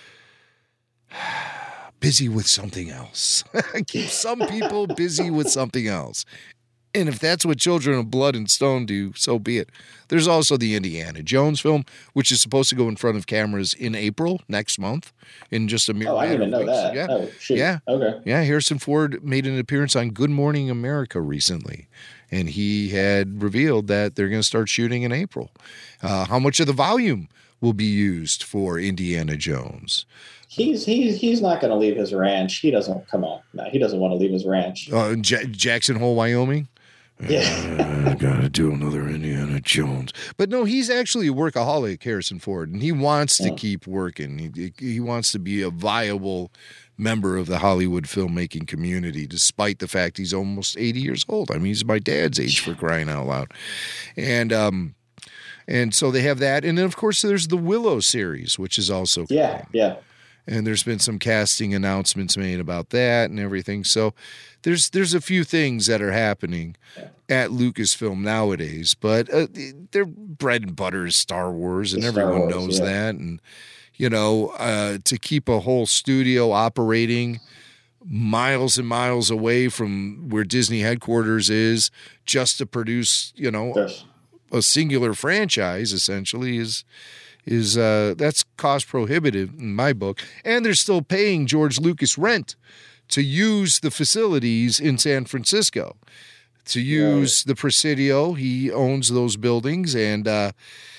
busy with something else. Keep some people busy with something else. And if that's what Children of Blood and Stone do, so be it. There's also the Indiana Jones film, which is supposed to go in front of cameras in April next month in just a mere Oh, I matter didn't even of know weeks. that. Yeah. Oh, shoot. Yeah. Okay. Yeah, Harrison Ford made an appearance on Good Morning America recently, and he had revealed that they're going to start shooting in April. Uh, how much of the volume will be used for Indiana Jones? He's he's he's not going to leave his ranch. He doesn't. Come on, no, he doesn't want to leave his ranch. Uh, J- Jackson Hole, Wyoming? Yeah. I gotta do another Indiana Jones. But no, he's actually a workaholic, Harrison Ford, and he wants to Yeah. keep working. He, he wants to be a viable member of the Hollywood filmmaking community, despite the fact he's almost eighty years old. I mean, he's my dad's age, for crying out loud. And um, and so they have that, and then of course there's the Willow series, which is also Yeah, coming. yeah. And there's been some casting announcements made about that and everything. So there's there's a few things that are happening at Lucasfilm nowadays, but uh, their bread and butter is Star Wars, and It's Star everyone Wars, knows yeah. that. And you know, uh, to keep a whole studio operating miles and miles away from where Disney headquarters is, just to produce, you know, There's, a singular franchise essentially is is uh, that's cost prohibitive in my book. And they're still paying George Lucas rent to use the facilities in San Francisco, to use the Presidio. He owns those buildings, and uh,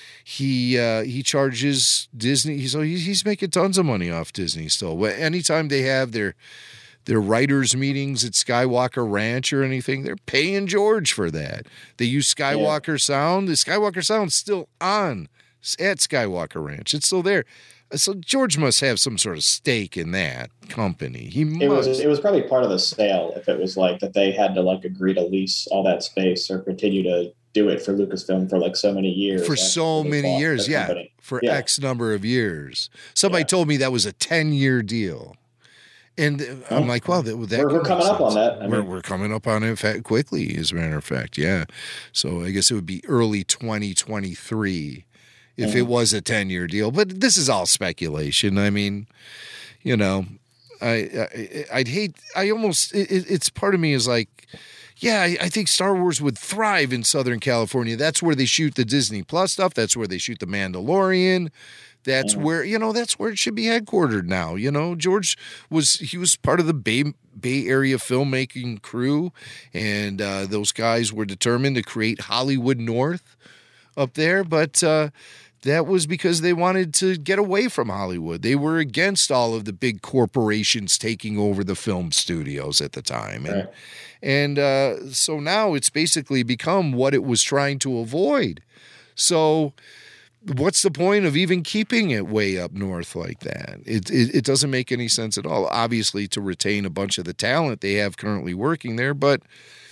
he uh, he charges Disney. So he's, he's making tons of money off Disney still. Anytime they have their their writers' meetings at Skywalker Ranch or anything, they're paying George for that. They use Skywalker Sound. The Skywalker Sound's still on at Skywalker Ranch. It's still there. So George must have some sort of stake in that company. He it must. was it was probably part of the sale if it was like that they had to like agree to lease all that space or continue to do it for Lucasfilm for like so many years. for after so they many bought years, the yeah, company. for Yeah. X number of years. Somebody Yeah. told me that was a ten-year deal. And I'm Oh, like, well, that, that we're- could we're make coming up on sense. that. I we're, mean- we're coming up on it fa- quickly, as a matter of fact, yeah. So I guess it would be early twenty twenty-three if it was a ten-year deal. But this is all speculation. I mean, you know, I, I I'd hate. I almost. It, it's part of me is like, yeah, I, I think Star Wars would thrive in Southern California. That's where they shoot the Disney Plus stuff. That's where they shoot the Mandalorian. That's Mm. where, you know, that's where it should be headquartered now. You know, George was, he was part of the Bay, Bay Area filmmaking crew, and uh, those guys were determined to create Hollywood North up there. But uh, that was because they wanted to get away from Hollywood. They were against all of the big corporations taking over the film studios at the time. And, Right. and uh, so now it's basically become what it was trying to avoid. So what's the point of even keeping it way up north like that? It, it it doesn't make any sense at all. Obviously, to retain a bunch of the talent they have currently working there, but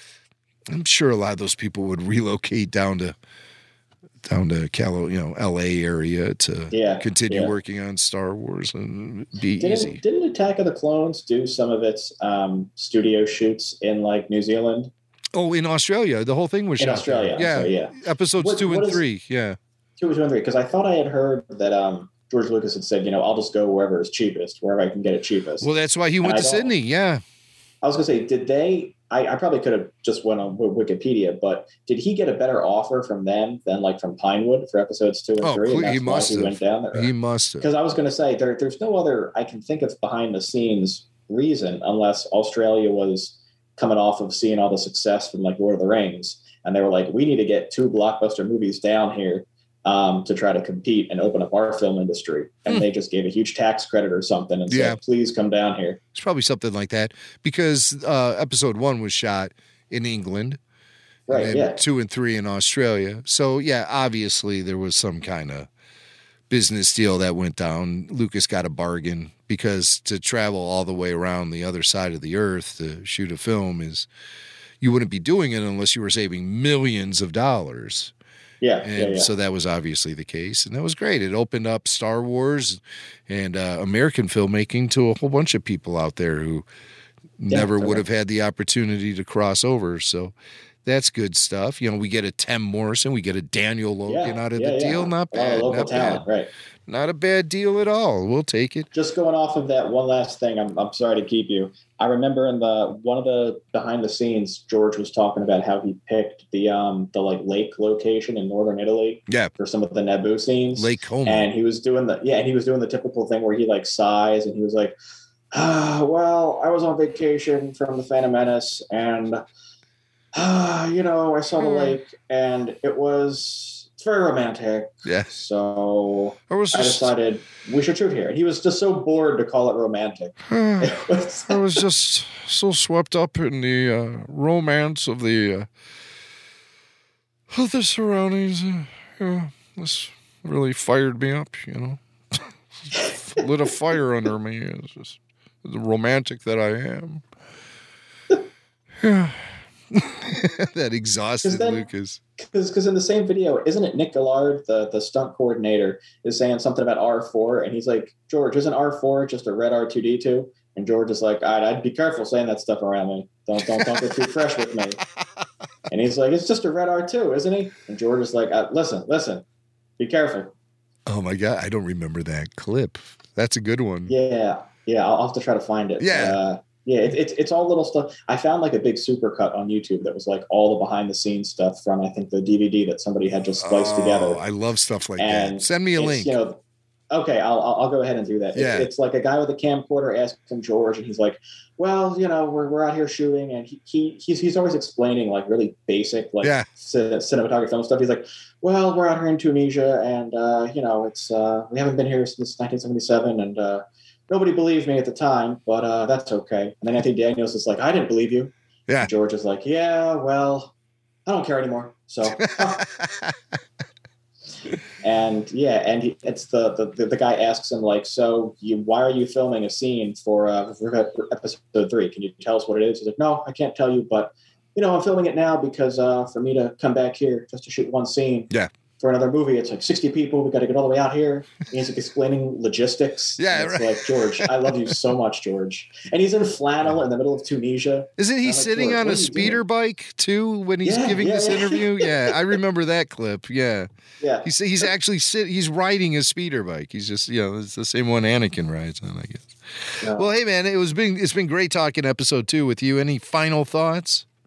I'm sure a lot of those people would relocate down to down to Calo, you know, L A area to Yeah, continue yeah. working on Star Wars and be Didn't, easy. didn't Attack of the Clones do some of its um, studio shoots in like New Zealand? Oh, in Australia, the whole thing was In shot there. Australia, I'm Yeah, sorry, yeah. episodes What- two what and is- three. Yeah. Two, two, and three. Because I thought I had heard that um, George Lucas had said, you know, I'll just go wherever is cheapest, wherever I can get it cheapest. Well, that's why he went I to don't- Sydney. Yeah. I was going to say, did they? I, I probably could have just went on Wi- Wikipedia, but did he get a better offer from them than like from Pinewood for episodes two and Oh, three? And he that's why must he have. went down there. He must have. Because I was going to say there, there's no other I can think of behind the scenes reason unless Australia was coming off of seeing all the success from like Lord of the Rings, and they were like, we need to get two blockbuster movies down here um, to try to compete and open up our film industry, and Hmm. they just gave a huge tax credit or something and Yeah. said, please come down here. It's probably something like that because uh, episode one was shot in England, Right? and Yeah. two and three in Australia. So yeah, obviously there was some kind of business deal that went down. Lucas got a bargain because to travel all the way around the other side of the earth to shoot a film is, you wouldn't be doing it unless you were saving millions of dollars. Yeah. And yeah, yeah. so that was obviously the case. And that was great. It opened up Star Wars and uh, American filmmaking to a whole bunch of people out there who never totally. would have had the opportunity to cross over. So that's good stuff. You know, we get a Tim Morrison, we get a Daniel Logan Yeah, out of yeah, the yeah. deal. Not A lot of bad. local Not talent, bad. right? Not a bad deal at all. We'll take it. Just going off of that one last thing, I'm, I'm sorry to keep you. I remember in the one of the behind the scenes, George was talking about how he picked the um the like lake location in northern Italy Yeah. for some of the Naboo scenes. Lake Como. And he was doing the yeah, and he was doing the typical thing where he like sighs and he was like, ah, well, I was on vacation from the Phantom Menace, and ah, you know, I saw the Hmm. lake, and it was it's very romantic. Yeah. So I was I just, decided we should shoot here. And he was just so bored to call it romantic. It was- I was just so swept up in the uh, romance of the uh, of the surroundings. Uh, yeah, this really fired me up. You know, lit a fire under me. It's just the romantic that I am. Yeah, that exhausted then- Lucas. Because in the same video, isn't it Nick Gillard, the, the stunt coordinator, is saying something about R four, and he's like, George, isn't R four just a red R two D two? And George is like, I'd, I'd be careful saying that stuff around me. Don't don't don't get too fresh with me. And he's like, it's just a red R two, isn't he? And George is like, uh, listen, listen, be careful. Oh my God, I don't remember that clip. That's a good one. Yeah, yeah, I'll, I'll have to try to find it. Yeah. Uh, yeah, it, it's it's all little stuff. I found like a big supercut on YouTube that was like all the behind the scenes stuff from I think the D V D that somebody had just spliced Oh, together. I love stuff like And that. Send me a it's, link. You know, okay, I'll, I'll I'll go ahead and do that. It's, Yeah. it's like a guy with a camcorder asking George, and he's like, "Well, you know, we're we're out here shooting," and he, he he's he's always explaining like really basic like Yeah. c- cinematography film stuff. He's like, "Well, we're out here in Tunisia, and uh, you know, it's uh, we haven't been here since nineteen seventy-seven, and uh, nobody believed me at the time, but uh, that's okay." And then Anthony Daniels is like, "I didn't believe you." Yeah. And George is like, "Yeah, well, I don't care anymore." So. And yeah, and he, it's the, the the guy asks him like, so you why are you filming a scene for, uh, for episode three? Can you tell us what it is? He's like, no, I can't tell you, but you know, I'm filming it now because uh, for me to come back here just to shoot one scene. Yeah. For another movie, it's like sixty people. We got to get all the way out here. And he's like explaining logistics. Yeah, And it's right. like, George, I love you so much, George. And he's in flannel in the middle of Tunisia. Isn't he I'm like, sitting George, on what a are you speeder doing? bike too when he's Yeah, giving yeah, this yeah. interview? Yeah, I remember that clip. Yeah, Yeah. he's he's actually sit he's riding a speeder bike. He's just you know it's the same one Anakin rides on, I guess. No. Well, hey man, it was been it's been great talking episode two with you. Any final thoughts?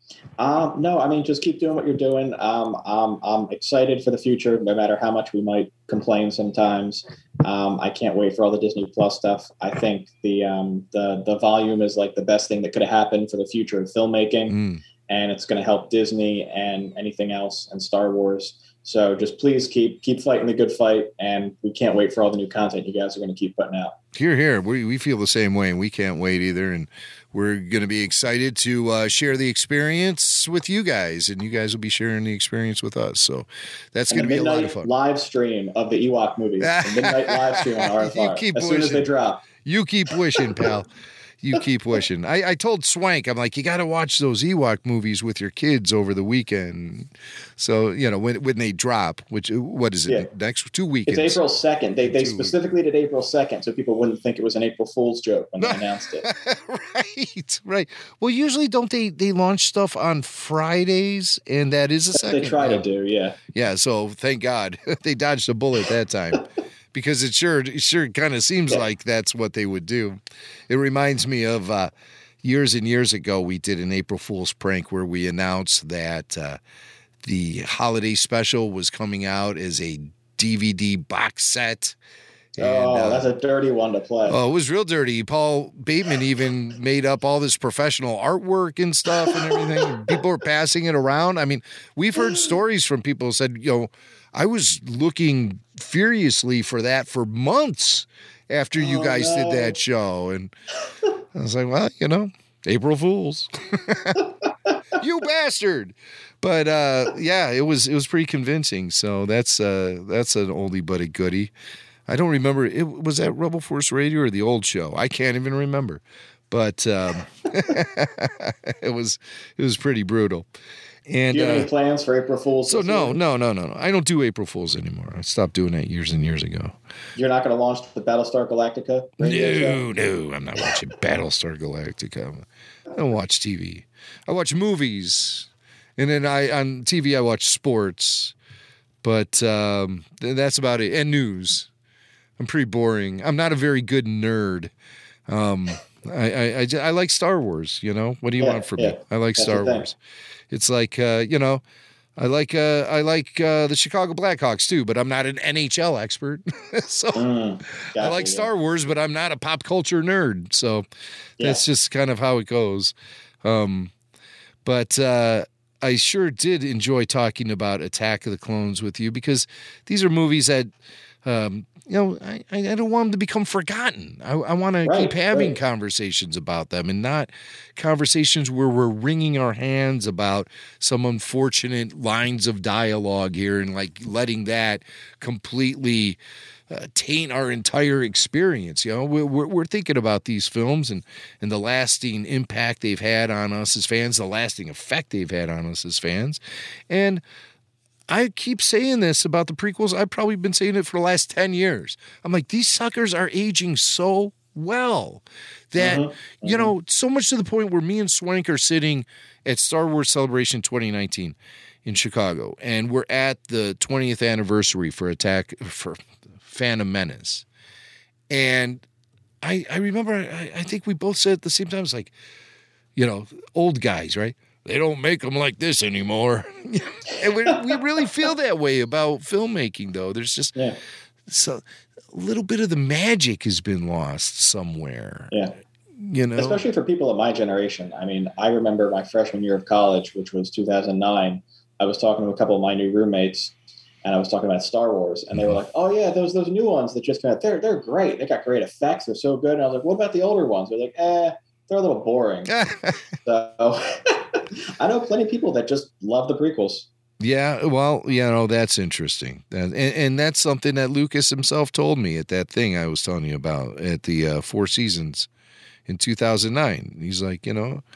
Um, no, I mean, just keep doing what you're doing. Um, I'm, I'm excited for the future, no matter how much we might complain sometimes. Um, I can't wait for all the Disney Plus stuff. I think the um, the the volume is like the best thing that could have happened for the future of filmmaking, Mm. and it's going to help Disney and anything else and Star Wars. So just please keep keep fighting the good fight, and we can't wait for all the new content you guys are going to keep putting out. Here, here, we we feel the same way, and we can't wait either. And we're going to be excited to uh, share the experience with you guys, and you guys will be sharing the experience with us. So that's going to be a lot of fun. Live stream of the Ewok movies, the midnight live stream on R F R, You keep as soon as wishing. they drop. You keep wishing, pal. You keep wishing. I, I told Swank, I'm like, you got to watch those Ewok movies with your kids over the weekend. So, you know, when when they drop, which, what is it, Yeah. next two weekends? It's April second. They they Two specifically did April second, so people wouldn't think it was an April Fool's joke when they announced it. Right, right. Well, usually don't they, they launch stuff on Fridays, and that is a second. They try yeah. to do, yeah. Yeah, so thank God they dodged a bullet that time. Because it sure it sure kind of seems Yeah. like that's what they would do. It reminds me of uh, years and years ago, we did an April Fool's prank where we announced that uh, the holiday special was coming out as a D V D box set. And, oh, uh, that's a dirty one to play. Oh, it was real dirty. Paul Bateman even made up all this professional artwork and stuff and everything. People were passing it around. I mean, we've heard stories from people who said, you know, I was looking furiously for that for months after you Oh, guys no. did that show. And I was like, well, you know, April Fools. You bastard. But uh, yeah, it was it was pretty convincing. So that's uh, that's an oldie but a goodie. I don't remember. It was that Rebel Force Radio or the old show. I can't even remember. But um, it was it was pretty brutal. And do you have uh, any plans for April Fool's? so this no, year? no, no, no, no. I don't do April Fools anymore. I stopped doing that years and years ago. You're not going to launch the Battlestar Galactica? radio show? No, no, I'm not watching Battlestar Galactica. I don't watch T V. I watch movies, and then I on T V I watch sports. But um, th- that's about it. And news. I'm pretty boring. I'm not a very good nerd. Um, I, I, I, j- I like Star Wars. You know, what do you Yeah, want from yeah. me? I like That's Star the thing. Wars. It's like uh, you know. I like uh, I like uh, the Chicago Blackhawks too, but I'm not an N H L expert. so Mm, I gotcha, like yeah. Star Wars, but I'm not a pop culture nerd. So Yeah. that's just kind of how it goes. Um, but uh, I sure did enjoy talking about Attack of the Clones with you because these are movies that, um, you know, I, I don't want them to become forgotten. I, I want to Right, keep having right. conversations about them and not conversations where we're wringing our hands about some unfortunate lines of dialogue here and like letting that completely uh, taint our entire experience. You know, we're, we're, we're thinking about these films and, and the lasting impact they've had on us as fans, the lasting effect they've had on us as fans. And I keep saying this about the prequels. I've probably been saying it for the last ten years. I'm like, these suckers are aging so well that, Mhm, you know, so much to the point where me and Swank are sitting at Star Wars Celebration twenty nineteen in Chicago, and we're at the twentieth anniversary for Attack for Phantom Menace. And I, I remember, I, I think we both said at the same time, it's like, you know, old guys, right? They don't make them like this anymore. And we we really feel that way about filmmaking, though. There's just Yeah. so a little bit of the magic has been lost somewhere. Yeah. You know, Especially for people of my generation. I mean, I remember my freshman year of college, which was two thousand nine. I was talking to a couple of my new roommates, and I was talking about Star Wars, and they were like, "Oh yeah, those those new ones that just came out, they're they're great. They got great effects. They're so good." And I was like, "What about the older ones?" They're like, "Eh, they're a little boring." So I know plenty of people that just love the prequels. Yeah, well, you know, that's interesting. And, and, and that's something that Lucas himself told me at that thing I was telling you about at the uh, Four Seasons in two thousand nine. He's like, you know,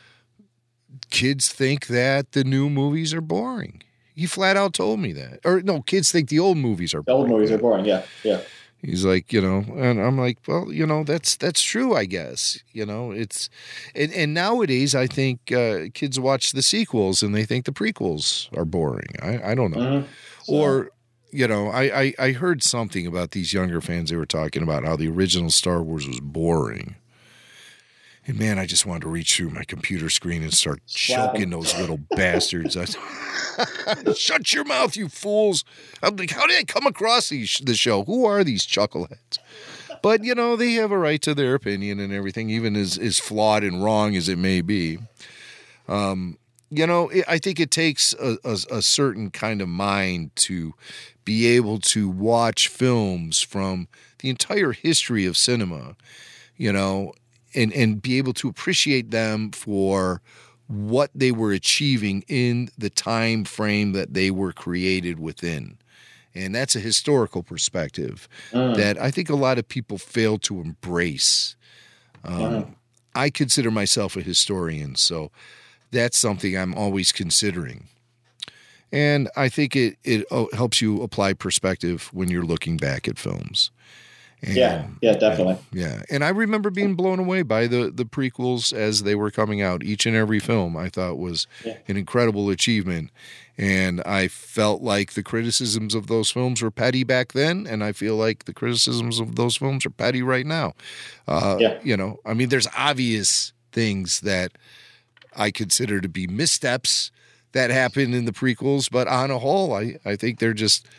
kids think that the new movies are boring. He flat out told me that. Or no, kids think the old movies are The boring. old movies are boring. Yeah, yeah. He's like, you know, and I'm like, well, you know, that's that's true, I guess. You know, it's and, and nowadays I think uh, kids watch the sequels and they think the prequels are boring. I, I don't know. Mhm. So- Or, you know, I, I, I heard something about these younger fans. They were talking about how the original Star Wars was boring. And man, I just wanted to reach through my computer screen and start Slap choking 'em. those little bastards. I, shut your mouth, you fools. I'm like, how did I come across these, the show? Who are these chuckleheads? But, you know, they have a right to their opinion and everything, even as, as flawed and wrong as it may be. Um, you know, it, I think it takes a, a, a certain kind of mind to be able to watch films from the entire history of cinema, you know, and, and be able to appreciate them for what they were achieving in the time frame that they were created within. And that's a historical perspective mm. that I think a lot of people fail to embrace. Um, mm. I consider myself a historian, so that's something I'm always considering. And I think it, it helps you apply perspective when you're looking back at films. And, yeah, yeah, definitely. Yeah. And I remember being blown away by the, the prequels as they were coming out. Each and every film I thought was yeah. an incredible achievement. And I felt like the criticisms of those films were petty back then, and I feel like the criticisms of those films are petty right now. Uh, yeah. You know, I mean, there's obvious things that I consider to be missteps that happened in the prequels, but on a whole, I, I think they're just...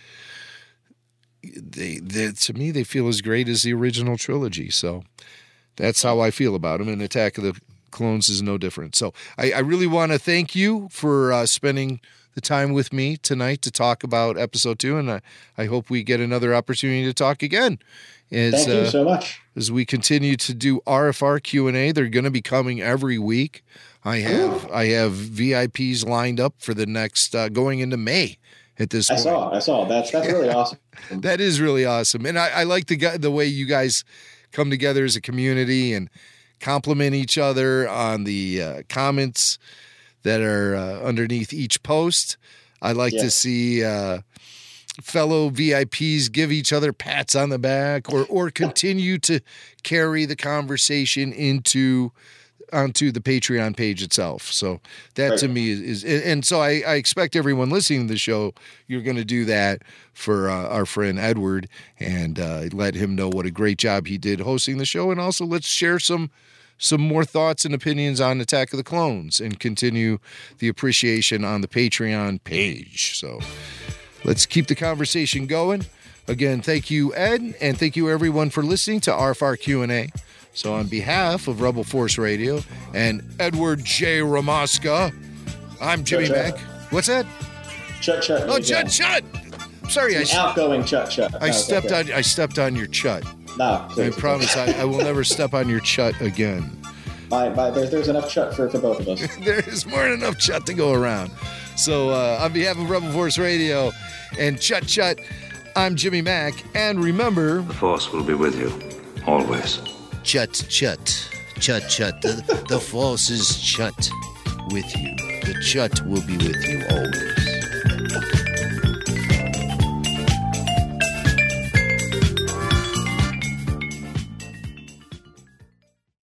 They, they, to me, they feel as great as the original trilogy. So that's how I feel about them. And Attack of the Clones is no different. So I, I really want to thank you for uh, spending the time with me tonight to talk about episode two. And I, I hope we get another opportunity to talk again. As, thank you uh, so much. As we continue to do R F R Q and A, they're going to be coming every week. I have Ooh. I have V I Ps lined up for the next uh, going into May. At this I point. saw, I saw. That's that's really awesome. That is really awesome, and I, I like the the way you guys come together as a community and compliment each other on the uh, comments that are uh, underneath each post. I like yeah. to see uh, fellow V I Ps give each other pats on the back, or or continue to carry the conversation into. onto the Patreon page itself. So that right. to me is, is and so I, I expect everyone listening to the show, you're going to do that for uh, our friend Edward and uh, let him know what a great job he did hosting the show. And also let's share some, some more thoughts and opinions on Attack of the Clones and continue the appreciation on the Patreon page. So let's keep the conversation going. Again, thank you, Ed, and thank you everyone for listening to R F R Q and A. So on behalf of Rebel Force Radio and Edward J. Ramoska, I'm Jimmy Chut, Mack. chut. What's that? Chut chut. Oh, chut chut. Sorry, I outgoing chut chut. I no, stepped okay. on. I stepped on your chut. No, I promise I, I will never step on your chut again. My, my, there's there's enough chut for, for both of us. There is more than enough chut to go around. So uh, on behalf of Rebel Force Radio and Chut Chut, I'm Jimmy Mack, and remember, the Force will be with you always. Chut, chut, chut, chut. The, the Force is chut with you. The chut will be with you always.